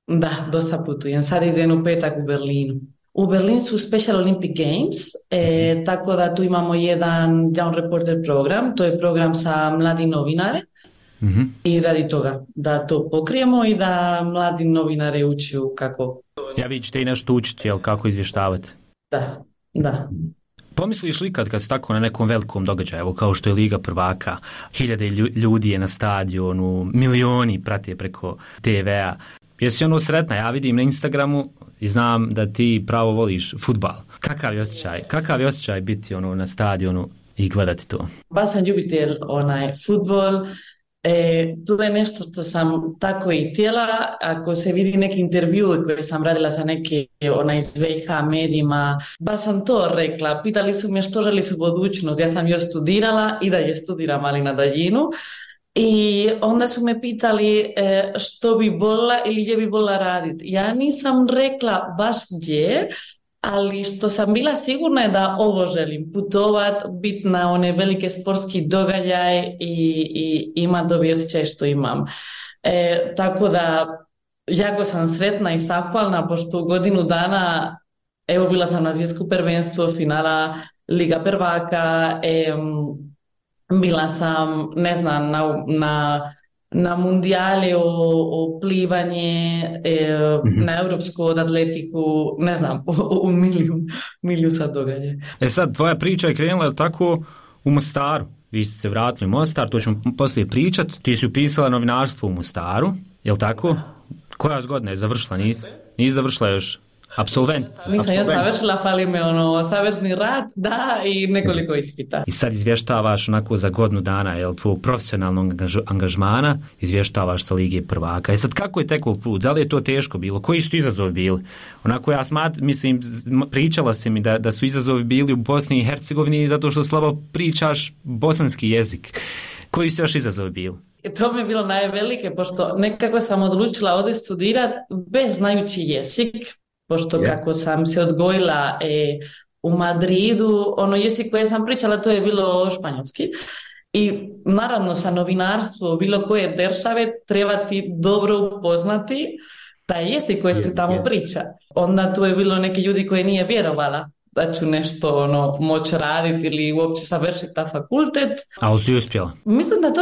Da, dosta putujem. Sad idem u petak u Berlinu. U Berlin su Special Olympic Games, tako da tu imamo jedan Young Reporter program, to je program sa mladim novinare i radi toga da to pokrijemo i da mladi novinare učiju kako... Ja vi ćete i nešto učiti, jel, kako izvještavati? Da. Pomisliš li kad si tako na nekom velikom događaju, evo kao što je Liga prvaka, 1000 ljudi je na stadionu, milioni prate preko TV-a, jesi ono sretna? Ja vidim na Instagramu i znam da ti pravo voliš fudbal. Kakav je osjećaj biti ono na stadionu i gledati to? Baš sam ljubitelj fudbal. To je nešto što sam tako i htjela. Ako se vidi neki intervju koje sam radila sa neke iz VH medijima, baš sam to rekla. Pitali su me što želi su budućnost. Ja sam još studirala i dalje studiram, ali na daljinu. I onda su me pitali što bi volila ili gdje bi volila raditi. Ja nisam rekla baš gdje, ali što sam bila sigurna je da ovo želim, putovat, biti na one velike sportski događaj i imati dobi osjećaj što imam. Tako da jako sam sretna i zahvalna, pošto godinu dana, evo bila sam na svjetsko prvenstvo, finala Liga prvaka, bila sam, ne znam, na mundijale o plivanje, na europsku od atletiku, ne znam, u miliju sad događa. Sad, tvoja priča je krenula tako u Mostaru. Vi ste se vratili u Mostar, to ćemo poslije pričat. Ti si upisala novinarstvo u Mostaru, jel tako? Koja godina je završila? Nisi završila još? Absolventica. Nisam još završila, fali me savezni rad, da, i nekoliko ispita. I sad izvještavaš onako za godinu dana, jel, tvojeg profesionalnog angažmana, izvještavaš sa Lige prvaka. I sad kako je tekao put? Da li je to teško bilo? Koji su izazovi bili? Onako ja mislim, pričala si mi da su izazovi bili u Bosni i Hercegovini zato što slabo pričaš bosanski jezik. Koji su još izazovi bili? To mi je bilo najvelike, pošto nekako sam odlučila ovdje studirati bez znajući jezik, pošto kako sam se odgojila u Madridu, jezik koje sam pričala, to je bilo španjolski. I naravno sa novinarstvom bilo koje države treba ti dobro upoznati taj jezik koji se tamo priča. Onda tu je bilo neki ljudi koji nije vjerovala da ću nešto moći raditi ili uopće savršiti ta fakultet. Ali si uspjela? Mislim da to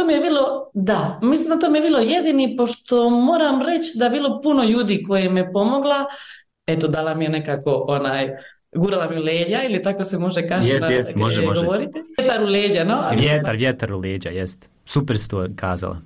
mi je bilo jedini, pošto moram reći da je bilo puno ljudi koji me pomogla. Eto, dala mi je nekako gurala mi u leđa, ili tako se može kaži može. Govoriti. Vjetar u leđa, no? Vjetar u leđa, jest. Super si to kazala.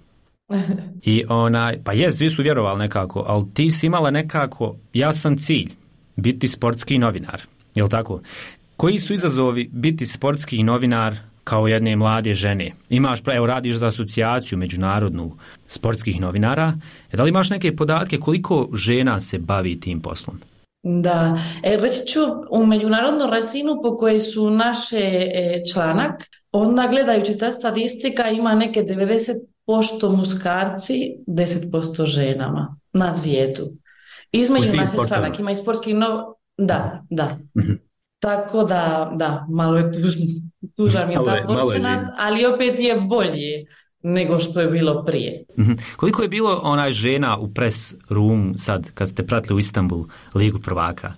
I pa svi su vjerovali nekako, ali ti si imala nekako jasan cilj, biti sportski novinar, jel tako? Koji su izazovi biti sportski novinar kao jedne mlade žene? Radiš za asocijaciju međunarodnu sportskih novinara. Da li imaš neke podatke koliko žena se bavi tim poslom? Da, reći ću u međunarodnu razinu po kojoj su naše članak, onda gledajući ta statistika ima neke 90% muškarci, 10% ženama na svijetu. Između naše članak ima i sportski Da. Tako da, malo je tužan je ta procenat, ali opet je bolje nego što je bilo prije. Koliko je bilo žena u press room sad kad ste pratili u Istanbul Ligu prvaka?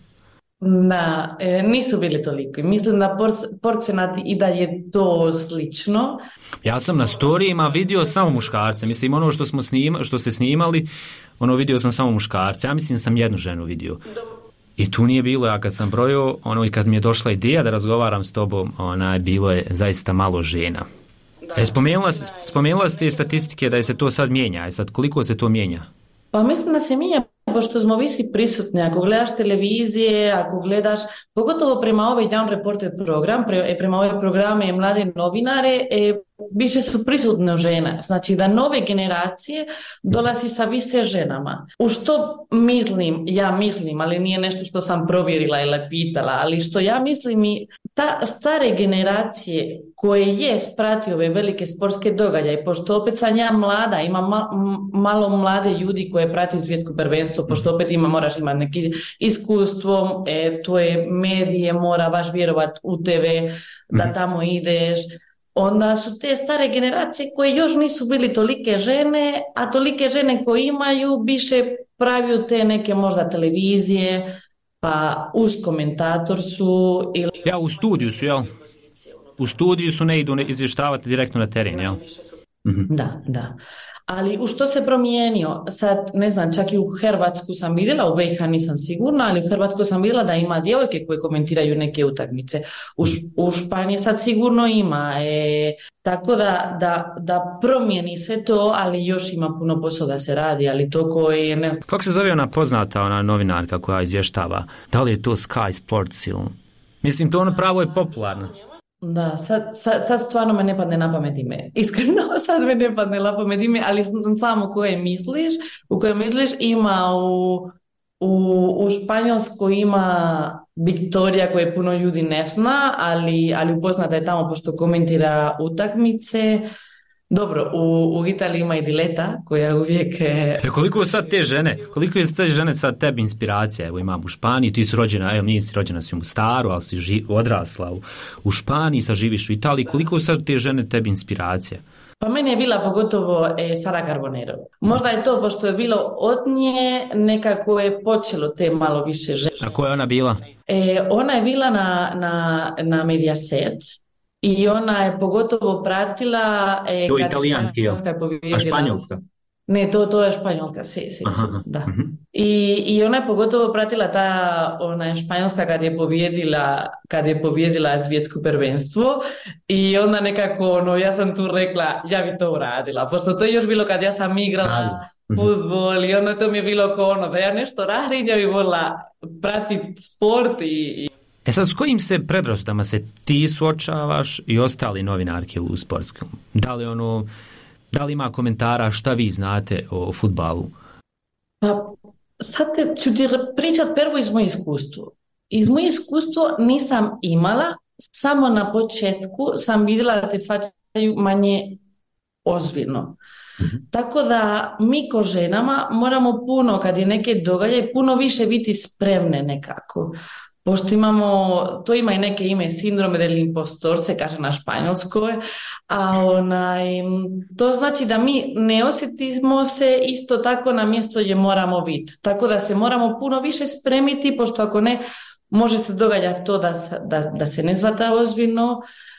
Nisu bili toliko. Mislim da procenat i da je to slično. Ja sam na storijima vidio samo muškarce. Mislim, ono što ste snimali, vidio sam samo muškarce. Ja mislim sam jednu ženu vidio. I tu nije bilo, ja kad sam brojio, i kad mi je došla ideja da razgovaram s tobom, bilo je zaista malo žena. Spomenula ste statistike da se to sad mijenja, sad koliko se to mijenja? Pa mislim da se mijenja, pošto smo visi prisutni. Ako gledaš televizije, ako gledaš, pogotovo prema ovaj Young Reporter program, prema ove programe mlade novinare, više su prisutne žene. Znači da nove generacije dolazi sa više ženama. U što mislim, ali nije nešto što sam provjerila ili pitala, ali što ja mislim i ta stare generacije koje je spratio ove velike sportske događaje, pošto opet sam ja mlada, ima malo mlade ljudi koje prati svjetsko prvenstvo, pošto opet moraš imati neki iskustvo, to je medije, mora baš vjerovati u TV, da tamo ideš. onda su te stare generacije koje još nisu bili tolike žene, a tolike žene koje imaju više praviju te neke možda televizije, pa uz komentator su ili... Ja, u studiju su, jel? U studiju su, ne idu izvještavati direktno na teren, jel? Da. Ali u što se promijenio? Sad, ne znam, čak i u Hrvatsku sam vidjela, u BiH nisam sigurna, ali u Hrvatsku sam vidjela da ima djevojke koje komentiraju neke utakmice. U Španiji sad sigurno ima. Tako da promijeni sve to, ali još ima puno posla da se radi, ali to koje, ne znam. Kako se zove ona poznata, ona novinarka koja izvještava? Da li je to Sky Sports ili... Mislim, to ono pravo je popularno. Da, sad stvarno me ne padne na pamet ime. Iskreno, sad me ne padne na pamet ime, ali samo u koje misliš, ima u Španjolskoj ima Viktorija koje puno ljudi ne zna, ali upoznata je tamo pošto komentira utakmice. Dobro, u Italiji ima i Dileta koja uvijek... Koliko je te žene sad tebi inspiracija? Evo imam u Španiji, ti si rođena, nisi rođena si u Mostaru, ali si odrasla u Španiji, sad živiš u Italiji. Koliko je sad te žene tebi inspiracija? Pa meni je bila pogotovo Sara Carbonero. Možda je to, pošto je bilo od nje, nekako je počelo te malo više žene. A koja je ona bila? Ona je bila na Mediaset. I ona je pogotovo pratila... To je italijanski, jel? A španjolska? Ne, to je španjolka, da. I ona je pogotovo pratila ona je španjolska kad je pobjedila svjetsko prvenstvo i onda nekako, ja sam tu rekla, ja bi to uradila, pošto to je još bilo kad ja sam igrala fudbal i onda to mi je bilo da ja nešto radim, ja bi volila pratiti sport i... Sad, s kojim se predrasudama se ti suočavaš i ostali novinarke u sportskom? Da li ima komentara šta vi znate o fudbalu? Pa, sad ću ti pričat prvo iz moje iskustvo. Iz moje iskustvo nisam imala, samo na početku sam vidjela da te shvaćaju manje ozbiljno. Tako da mi ko ženama moramo puno, kad je neke događaje, puno više biti spremne nekako. Pošto to ima i neke ime, sindrome del impostor, se kaže na španjolskoj, a to znači da mi ne osjetimo se isto tako na mjesto gdje moramo biti. Tako da se moramo puno više spremiti, pošto ako ne, može se događati to da se ne shvata ozbiljno.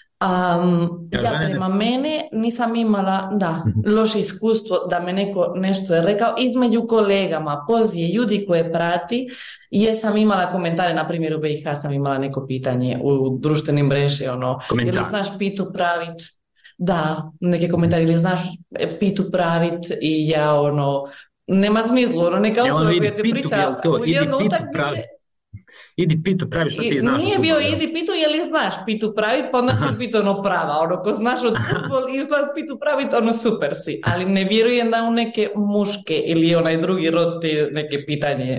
Ja prema mene nisam imala loše iskustvo da me neko nešto je rekao između kolegama, pozije ljudi koje prati. Jesam imala komentare, na primjer u BiH sam imala neko pitanje u društvenim mreži, ili znaš pitu pravit, da, neke komentare, ili znaš pitu pravit i ja nema smislu, neka osoba koja te priča u jednu utakmice. Idi pitu pravi što ti znaš. Nije bio idi pitu je li znaš pitu pravit, pa onda ćeš biti prava. Ko znaš od futbol i znaš pitu pravit, super si. Ali ne vjerujem da u neke muške ili onaj drugi rod te neke pitanje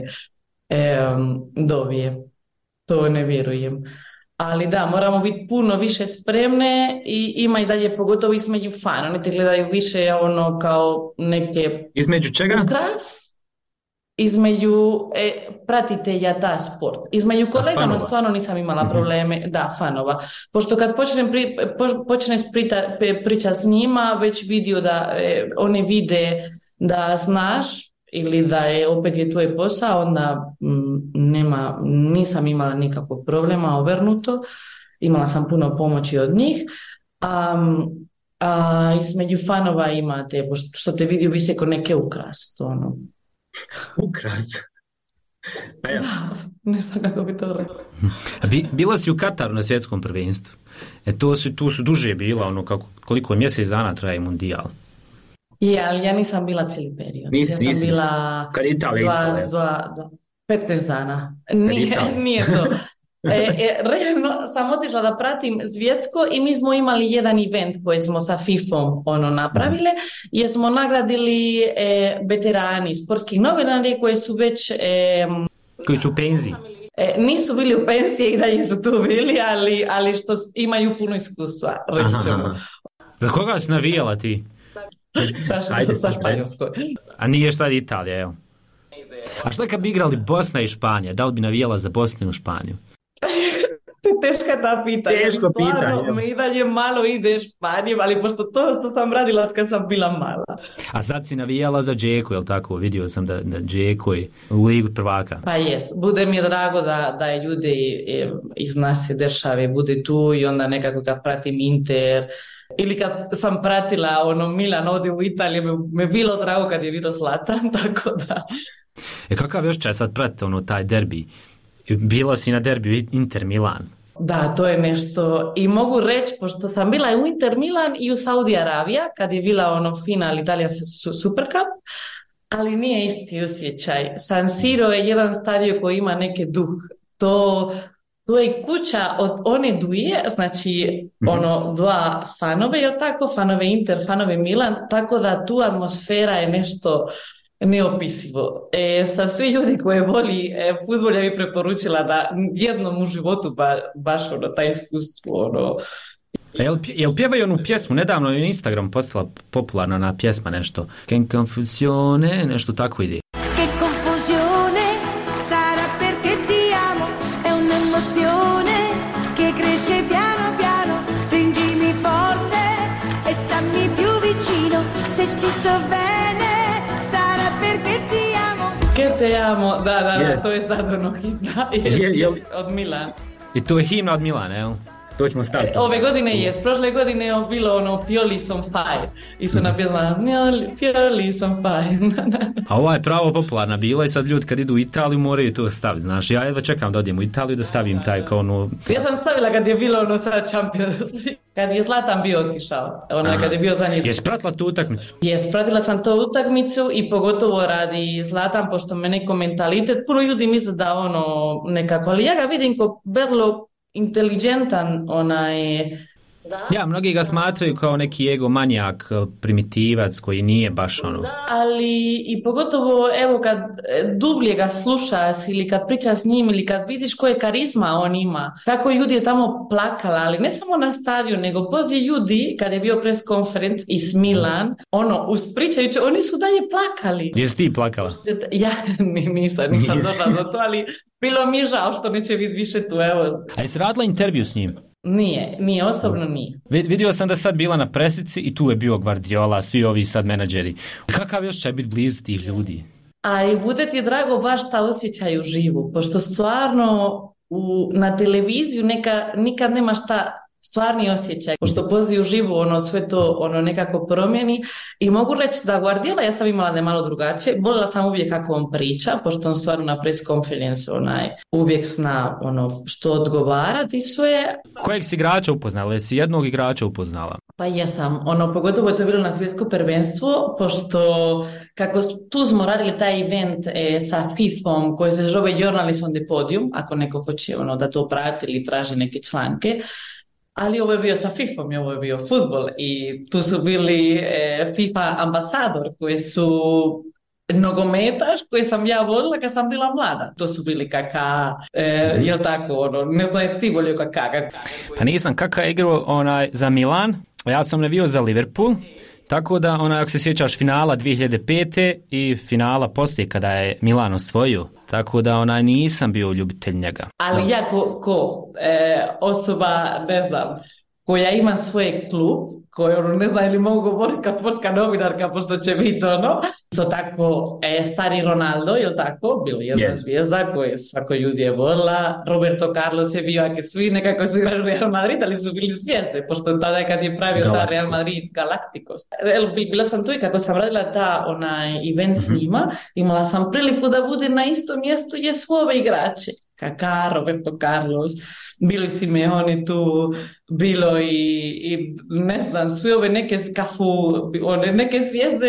dobije. To ne vjerujem. Ali da, moramo biti puno više spremne i ima i dalje, pogotovo između fan. Oni te gledaju više kao neke... Između čega? Ukras. Između pratitelja ta sport. Između kolegama stvarno nisam imala probleme, fanova. Pošto kad počneš pričati s njima, već vidio da oni vide da znaš ili da opet je tvoj posao, onda nisam imala nikakvog problema, obrnuto. Imala sam puno pomoći od njih. A između fanova imate, što te vidi visoko neke ukras, Ukras. Pa ja. Da, ne znam kako bi to rekla. Bila si u Kataru na svjetskom prvenstvu. Tu su duže bila, koliko je mjesec dana traje mundijal. Ali ja nisam bila cijeli period. Nisi. Sam bila kad Italija 15 dana. Nije to. Realno sam otišla da pratim svjetsko i mi smo imali jedan event koji smo sa FIFom napravile, jer smo nagradili veterani, sportskih novinari koji su već... koji su u penziji. Nisu bili u penziji i dalje su tu bili, ali što imaju puno iskustva, reći ćemo. Za koga si navijala ti? Sa Španjolskoj. A nije šta Italija, evo. A šta kad bi igrali Bosna i Španija? Da li bi navijala za Bosnu ili Španiju? teška ta pitanja. Teško Stvarno, pitanje. me i dalje malo ide Španijom, ali pošto to što sam radila od kad sam bila mala. A sad si navijala za Džeku, jel tako? Vidio sam da Džeko je u ligu prvaka. Pa jes, bude mi drago da je ljudi iz naše države bude tu i onda nekako kad pratim Inter ili kad sam pratila Milan ovdje u Italiji, me bilo drago kad je vidio Zlatan, tako da... Kakav još će sad pratiti taj derbi? Bila si na derbiju Inter Milan. Da, to je nešto i mogu reći, pošto sam bila u Inter Milan i u Saudi Arabija, kad je bila final Italijanski Super Cup, ali nije isti osjećaj. San Siro je jedan stadion koji ima neki duh. To je kuća od one dvije, znači dva fanove, je tako? Fanove Inter, fanove Milan, tako da tu atmosfera je nešto neopisivo. Sa svi ljudi koji voli fudbal, ja bi preporučila da jednom u životu baš taj iskustvo Jel pjevaju onu pjesmu? Nedavno je Instagram postala popularna na pjesma nešto. Che confusione, nešto tako ide. Che confusione sarà perché ti amo, è un'emozione che cresce piano piano, stringimi forte e stammi più vicino, se ci sto bene sarà perché ti amo. Che te amo, da, Yes. to je sad himna od Milan. I to je himna od Milana, jel? To ćemo staviti. Ove godine je, prošle godine je bilo Pioli son fire i su napisala Pioli son fire. A ova je pravo popularna bila i sad ljudi kad idu u Italiju moraju to staviti, znaš, ja jedva čekam da odem u Italiju da stavim taj kao Ja sam stavila kad je bilo sa Champions League, kad je Zlatan bio otišao, kad je bio za njih. Jesi pratila tu utakmicu? Jes, pratila sam tu utakmicu i pogotovo radi Zlatan, pošto me neko mentalitet, puno ljudi misle da nekako, ali ja ga vidim kao vrlo inteligentan Ja, mnogi ga smatraju kao neki ego manijak, primitivac koji nije baš Ali i pogotovo evo kad dublje ga slušaš ili kad pričaš s njim ili kad vidiš koje karizma on ima. Tako ljudi je tamo plakala, ali ne samo na stadionu, nego poslije ljudi kad je bio press conference iz Milan, uspričajući, oni su dalje plakali. Jesi ti plakala? Ja nisam došla do to, ali bilo mi žao što neće biti više tu, evo. A jesi radila intervju s njim? Nije, osobno nije. Vidio sam da sad bila na presici i tu je bio Guardiola, svi ovi sad menadžeri. Kakav još će biti blizu tih ljudi? A i bude ti drago baš ta osjećaj u živu, pošto stvarno na televiziju nikad nemaš ta stvarni osjećaj, pošto pozi u živu sve to nekako promijeni i mogu reći da Guardiola, ja sam imala malo drugačije, voljela sam uvijek kako on priča, pošto on stvarno na press conference uvijek zna što odgovarati sve. Kojeg si igrača upoznala? Jesi jednog igrača upoznala? Pa jesam, pogotovo je to bilo na svjetsko prvenstvo, pošto kako tu smo radili taj event sa FIFA-om koji se zove Journalist on the Podium, ako neko hoće da to prati ili traži neke članke. Ali ovo je bio sa FIFA-om, ovo je bio fudbal i tu su bili FIFA ambasador koji su nogometaš koji sam ja volila kad sam bila mlada. To su bili Kaka, jel tako, ne znam jesi ti volio Kaka. Pa nisam, Kaka je igrao za Milan, ja sam navio za Liverpool. Tako da, ako se sjećaš finala 2005. i finala poslije kada je Milan osvojio, tako da nisam bio ljubitelj njega. Ali ja ko osoba, ne znam, koja ima svoj klub, koju ne znam ili mogu govoriti kao sportska novinarka, pošto će biti isto tako stari Ronaldo, je tako? Bilo jedna zvijezda koju svako ljudi je volila. Roberto Carlos je bio, ako svi nekako su igrali Real Madrid, ali su bili zvijezde, pošto tada kad je pravio ta Real Madrid Galacticos. Bila sam tu i kako sam radila event s njima, imala sam priliku da bude na istom mjestu gdje su ove igrače. Kaka, Roberto Carlos, bilo i Simeone tu, bilo i ne znam, sve ove neke neke zvijezde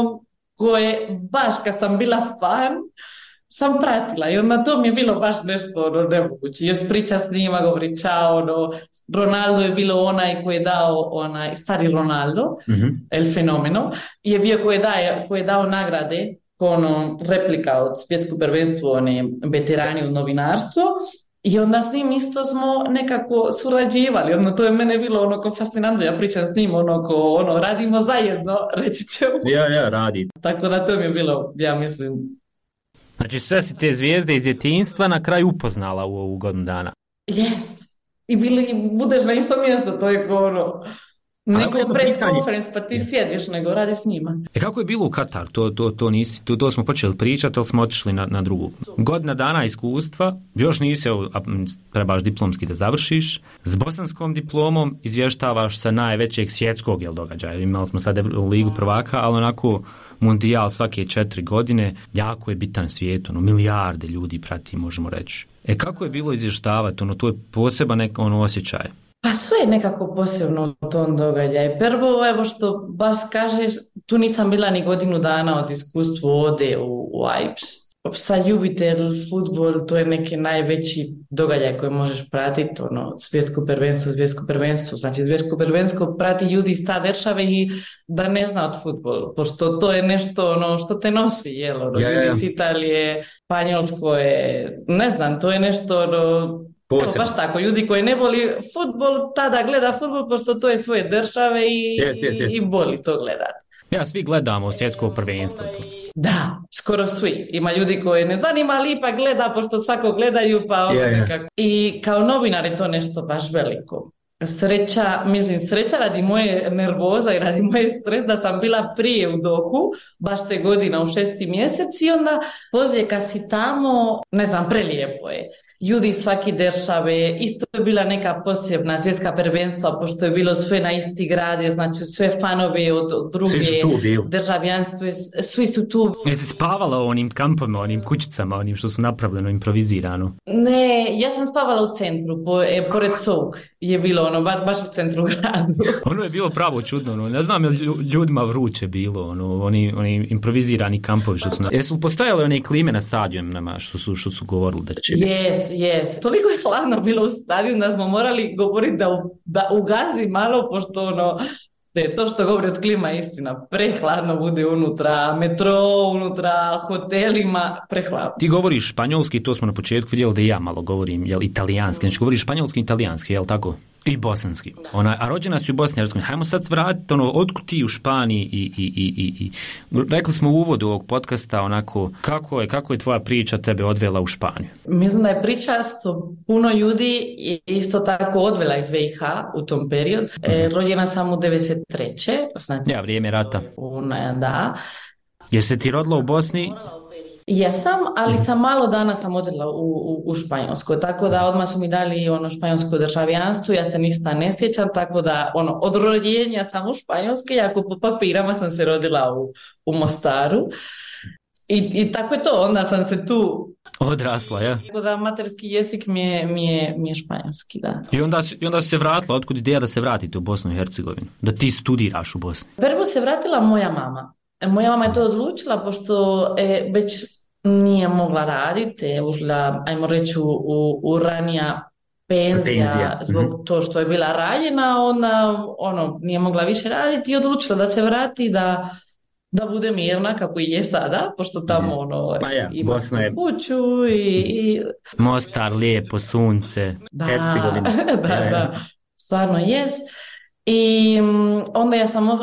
koje baš kad sam bila fan sam pratila i onda to mi je bilo baš nešto nemoguće. Još priča s njima, govori čao, Ronaldo je bilo onaj koji je dao stari Ronaldo, el fenomeno, je bio koji je dao nagrade replika od svjetskog prvenstva, veterani u novinarstvu i onda s njim isto smo nekako surađivali, onda to je mene bilo ko fascinantno, ja pričam s njim radimo zajedno, reći ćemo. Ja, radi. Tako da to mi je bilo, ja mislim. Znači sve si te zvijezde iz djetinjstva na kraju upoznala u ovu godinu dana. Yes. i budeš na isto mjesto, to je kao ono, neko press conference pa ti sjediš, nego radi s njima. Kako je bilo u Kataru? To smo počeli pričati, ali smo otišli na drugu. Godina dana iskustva, još nisi, trebaš diplomski da završiš, s bosanskom diplomom izvještavaš sa najvećeg svjetskog događaja. Imali smo sad Ligu prvaka, ali onako mundijal svake 4 godine, jako je bitan svijet, milijarde ljudi prati, možemo reći. Kako je bilo izvještavati? To je poseban osjećaj. Pa sve je nekako posebno u tom događaju. Prvo, evo što baš kažeš, tu nisam bila ni godinu dana od iskustva ode u AIPS. Sa ljubitelj futbol, to je neki najveći događaj koji možeš pratiti, svjetsko prvenstvo. Znači, svjetsko prvenstvo prati ljudi iz ta države i da ne zna od futbolu, pošto to je nešto što te nosi, ljudi iz Italije, Španjolsko je, ne znam, to je nešto baš tako, ljudi koji ne voli futbol, tada gleda futbol, pošto to je svoje države i voli to gledati. Ja, svi gledamo svjetsko prvenstvo. Da, skoro svi. Ima ljudi koji ne zanima, ali ipak gleda, pošto svako gledaju, pa nekako. I kao novinar je to nešto baš veliko. Sreća radi moje nervoza i radi moje stres da sam bila prije u Dohu, baš te godina u 6. mjesec i onda poslije kad si tamo, ne znam, prelijepo je. Ljudi svaki države, isto je bila neka posebna svjetska prvenstva, pošto je bilo sve na isti grad, znači sve fanove od druge državljanstva, svi su tu. Jesi spavala u onim kampovima, onim kućicama, onim što su napravljeno, improvizirano? Ne, ja sam spavala u centru, pored Souk je bilo baš u centru gradu. Ono je bilo pravo čudno, ne znam je ljudima vruće bilo, oni improvizirani kampovi što su Jesu postojale one klime na stadionima što su govorili da će... Yes. Toliko je hladno bilo u stadionu da smo morali govoriti da ugazi malo, pošto da je to što govori od klima istina. Prehladno bude unutra, metro, unutra, hotelima, prehladno. Ti govoriš španjolski, to smo na početku vidjeli da ja malo govorim, italijanski. Znači govoriš španjolski i italijanski, jel tako? I bosanski. A rođena si u Bosni i Hercegovini. Hajmo sad vratiti otkud ti u Španiji i rekli smo u uvodu ovog podcasta onako kako je tvoja priča tebe odvela u Španiju? Mislim da je priča puno ljudi isto tako odvela iz VIH u tom periodu. Rođena sam u 93. Znači, vrijeme rata. Da. Jesi ti rodila u Bosni? Jesam, ali sam malo dana sam odjela u Španjolskoj, tako da odmah su mi dali španjolsko državljanstvo, ja se ništa ne sjećam, tako da od rođenja sam u Španjolskoj, jako po papirama sam se rodila u Mostaru i tako je to, onda sam se tu odrasla, ja. Tako da materski jezik mi je španjolski, da. I onda se vratila, otkud ideja da se vratite u Bosnu i Hercegovinu, da ti studiraš u Bosni? Prvo se vratila moja mama. Moja mama je to odlučila, pošto već nije mogla raditi, ušla, ajmo reći, u ranija penzija zbog to što je bila ranjena, ona nije mogla više raditi i odlučila da se vrati, da bude mirna kako i je sada, pošto tamo ima kuću i... Mostar, lijepo, sunce, Hercegovina. Da, stvarno jest. I onda ja sam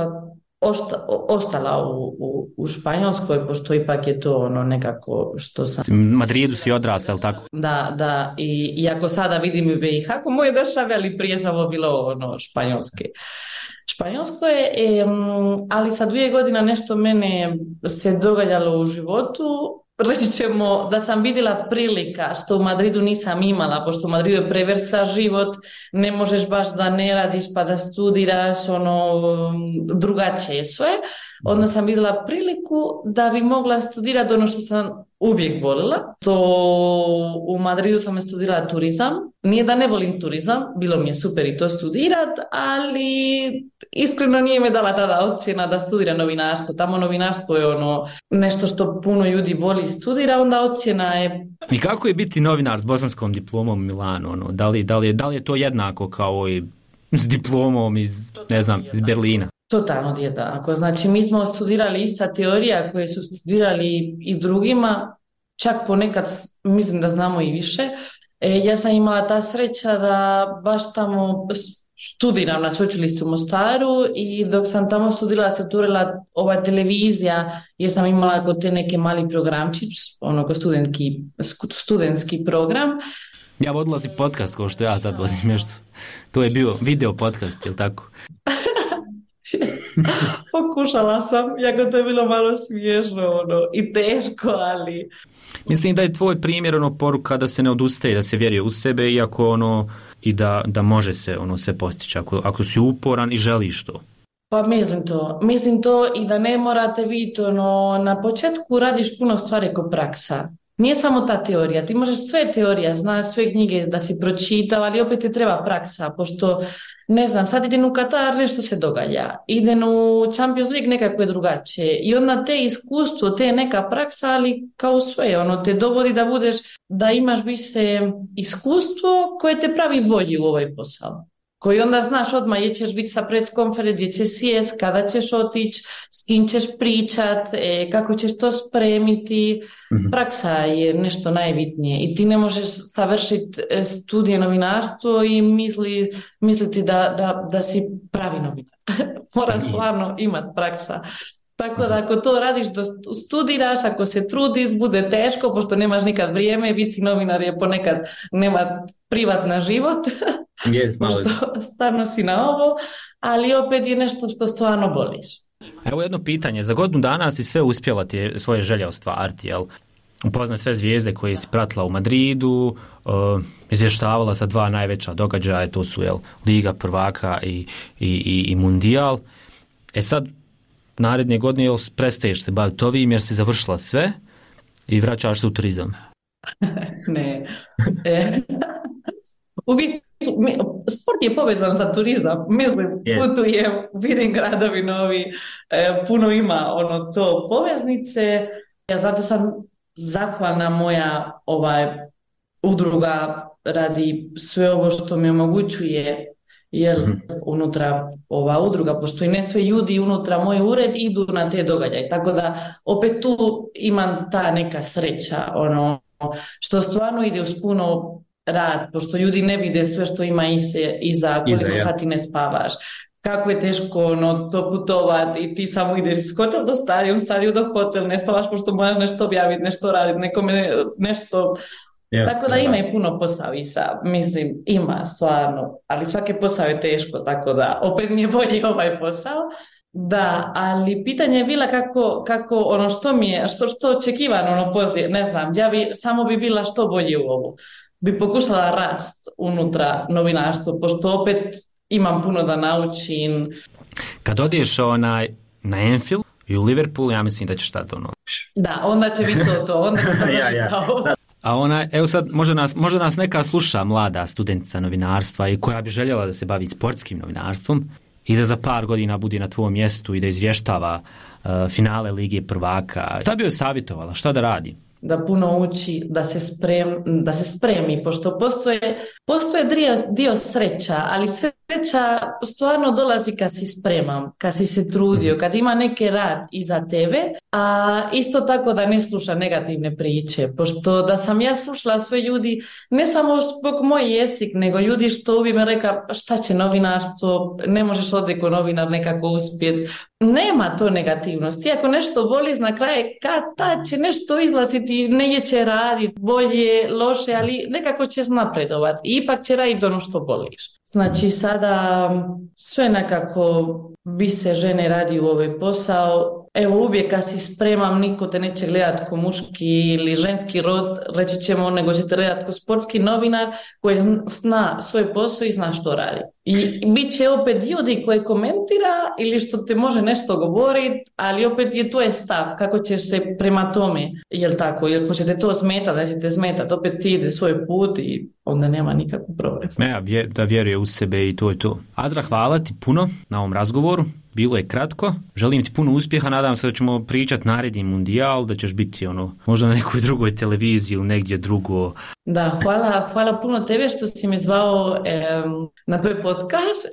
ostala u Španjolskoj, pošto ipak je to nekako što sam... Madridu si odrasla, je li tako? Da, i ako sada vidim i BiH ako moje države, ali prije samo bilo Španjolsko je, ali sa 2 godine nešto mene se događalo u životu. Reći ćemo da sam vidjela prilika što u Madridu nisam imala, pošto u Madridu je preversa život, ne možeš baš da ne radiš pa da studiraš, drugačije sve. Onda sam vidjela priliku da bi mogla studirati ono što sam uvijek volila. To u Madridu sam studirala turizam. Nije da ne volim turizam, bilo mi je super i to studirat, ali iskreno nije me dala tada ocjena da studira novinarstvo. Tamo novinarstvo je nešto što puno ljudi voli studira, onda ocjena je... I kako je biti novinar s bosanskom diplomom u Milanu? Da li je to jednako kao i s diplomom iz Berlina? Totalno jednako. Znači, mi smo studirali ista teorija koje su studirali i drugima, čak ponekad mislim da znamo i više. Ja sam imala ta sreća da baš tamo studiram na sveučilištu u Mostaru i dok sam tamo studirala se otvorila ova televizija jer sam imala kod te neke mali programčić, studentski program Ja vodila si podcast kao što ja sad vodim nešto. To je bio video podcast, jel tako? Pokušala sam, jako to je bilo malo smiješno i teško, ali... Mislim da je tvoj primjer poruka da se ne odustaje, da se vjeruje u sebe, iako i da može se sve postići ako si uporan i želiš to. Pa mislim to i da ne morate vidjeti na početku radiš puno stvari ko praksa. Nije samo ta teorija, ti možeš sve teorije, znaš sve knjige da si pročitao, ali opet ti treba praksa, pošto, ne znam, sad idem u Katar, nešto se događa, idem u Champions League, nekako je drugačije i onda te iskustvo, te neka praksa, ali kao sve, te dovodi da imaš više iskustvo koje te pravi bolji u ovaj posao. Koji onda znaš odmah gdje ćeš biti sa pres konferencije, gdje ćeš sjest, kada ćeš otići, s kim ćeš pričat, kako ćeš to spremiti. Praksa je nešto najbitnije i ti ne možeš savršiti studije novinarstvo i misliti da si pravi novinar. Mora stvarno imati praksa. Tako da ako to radiš, studiraš, ako se trudi, bude teško, pošto nemaš nikad vrijeme, biti novinar je ponekad nema privatna život. Yes, pošto stvarno si na ovo, ali opet je nešto što stvarno voliš. Evo jedno pitanje, za godinu dana si sve uspjela ti svoje želje ostvariti, jel? Upoznat sve zvijezde koje si pratila u Madridu, izvještavala za 2 najveća događaja, to su Liga prvaka i Mundijal. Sad, naredne godine prestaješ se baviti ovim jer si završila sve i vraćaš se u turizam. Ne. Sport je povezan za turizam. Mislim, putujem, vidim gradovi novi, puno ima to poveznice. Ja zato sam zahvalna moja udruga radi sve ovo što mi omogućuje unutra ova udruga, pošto i ne sve ljudi unutra moj ured idu na te događaje, tako da opet tu imam ta neka sreća, što stvarno ide uz puno rad, pošto ljudi ne vide sve što ima iza koliko sati ne spavaš, kako je teško to putovati i ti samo ideš iz hotel do stadion do hotel, ne spavaš pošto moraš nešto objaviti, nešto raditi, nekome nešto... Tako da ima i puno posao mislim, ima stvarno, ali svaki posao je teško, tako da opet mi je bolji ovaj posao. Da, ali pitanje je bila kako što mi je, što očekivano poziv, ne znam, samo bi bila što bolje u ovu. Bi pokušala rast unutra novinarstvo, pošto opet imam puno da naučim. Kad odeš na Anfield i u Liverpool, ja mislim da ćeš tada Da, onda će biti to, onda će sam A evo sad, možda nas neka sluša mlada studentica novinarstva i koja bi željela da se bavi sportskim novinarstvom i da za par godina bude na tvojom mjestu i da izvještava finale Lige prvaka. Šta bi joj savjetovala? Šta da radi? Da puno uči, da se spremi, pošto postoje dio sreća, ali sreća stvarno dolazi kad si spreman, kad si se trudio, kad ima neki rad iza tebe, a isto tako da ne sluša negativne priče, pošto da sam ja slušala sve ljudi, ne samo zbog moj jezik, nego ljudi što uvijek me reka šta će novinarstvo, ne možeš odeti ko novinar nekako uspjeti. Nema to negativnosti. Ako nešto voliš na kraju, kad će nešto izlaziti, negdje će raditi, bolje, loše, ali nekako ćeš napredovati. I ipak će raditi ono što voliš. Znači sada sve nekako više žene radi u ovaj posao. Evo uvijek kad si spremam, niko te neće gledati ko muški ili ženski rod, reći ćemo, nego će te gledati ko sportski novinar koji zna svoj posao i zna što radi. I bit će opet ljudi koji komentira ili što te može nešto govoriti, ali opet je tvoj stav, kako ćeš se prema tome, jel tako, jel hoće te to smetati, da će te smetati, opet ti ide svoj put i onda nema nikakvu problem. Da vjeruje u sebe i to je to. Azra, hvala ti puno na ovom razgovoru. Bilo je kratko. Želim ti puno uspjeha. Nadam se da ćemo pričati naredni Mundijal, da ćeš biti možda na nekoj drugoj televiziji ili negdje drugo. Da, hvala puno tebe što si me zvao na tvoj podcast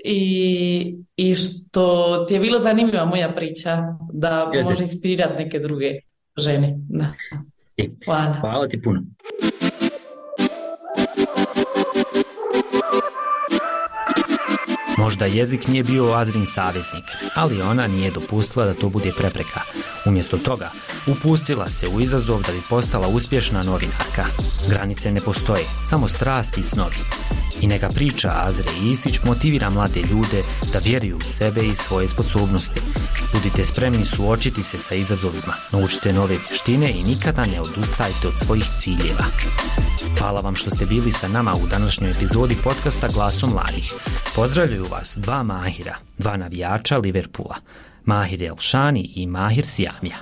i što ti je bilo zanimljiva moja priča, da može inspirirati neke druge žene. Da. Hvala. Hvala ti puno. Možda jezik nije bio Azrin saveznik, ali ona nije dopustila da to bude prepreka. Umjesto toga, upustila se u izazov da bi postala uspješna novinarka. Granice ne postoje, samo strasti i snovi. I neka priča Azre Isić motivira mlade ljude da vjeruju u sebe i svoje sposobnosti. Budite spremni suočiti se sa izazovima, naučite nove vještine i nikada ne odustajte od svojih ciljeva. Hvala vam što ste bili sa nama u današnjoj epizodi podcasta Glasom mladih. Pozdravljaju vas dva Mahira, dva navijača Liverpoola, Mahir Elšani i Mahir Sijamija.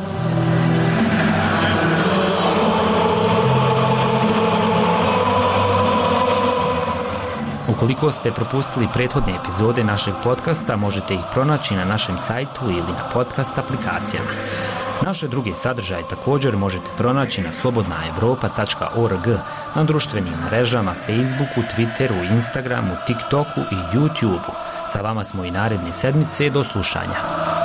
Ukoliko ste propustili prethodne epizode našeg podcasta, možete ih pronaći na našem sajtu ili na podcast aplikacijama. Naše druge sadržaje također možete pronaći na slobodnaevropa.org, na društvenim mrežama Facebooku, Twitteru, Instagramu, TikToku i YouTubeu. Sa vama smo i naredne sedmice, do slušanja.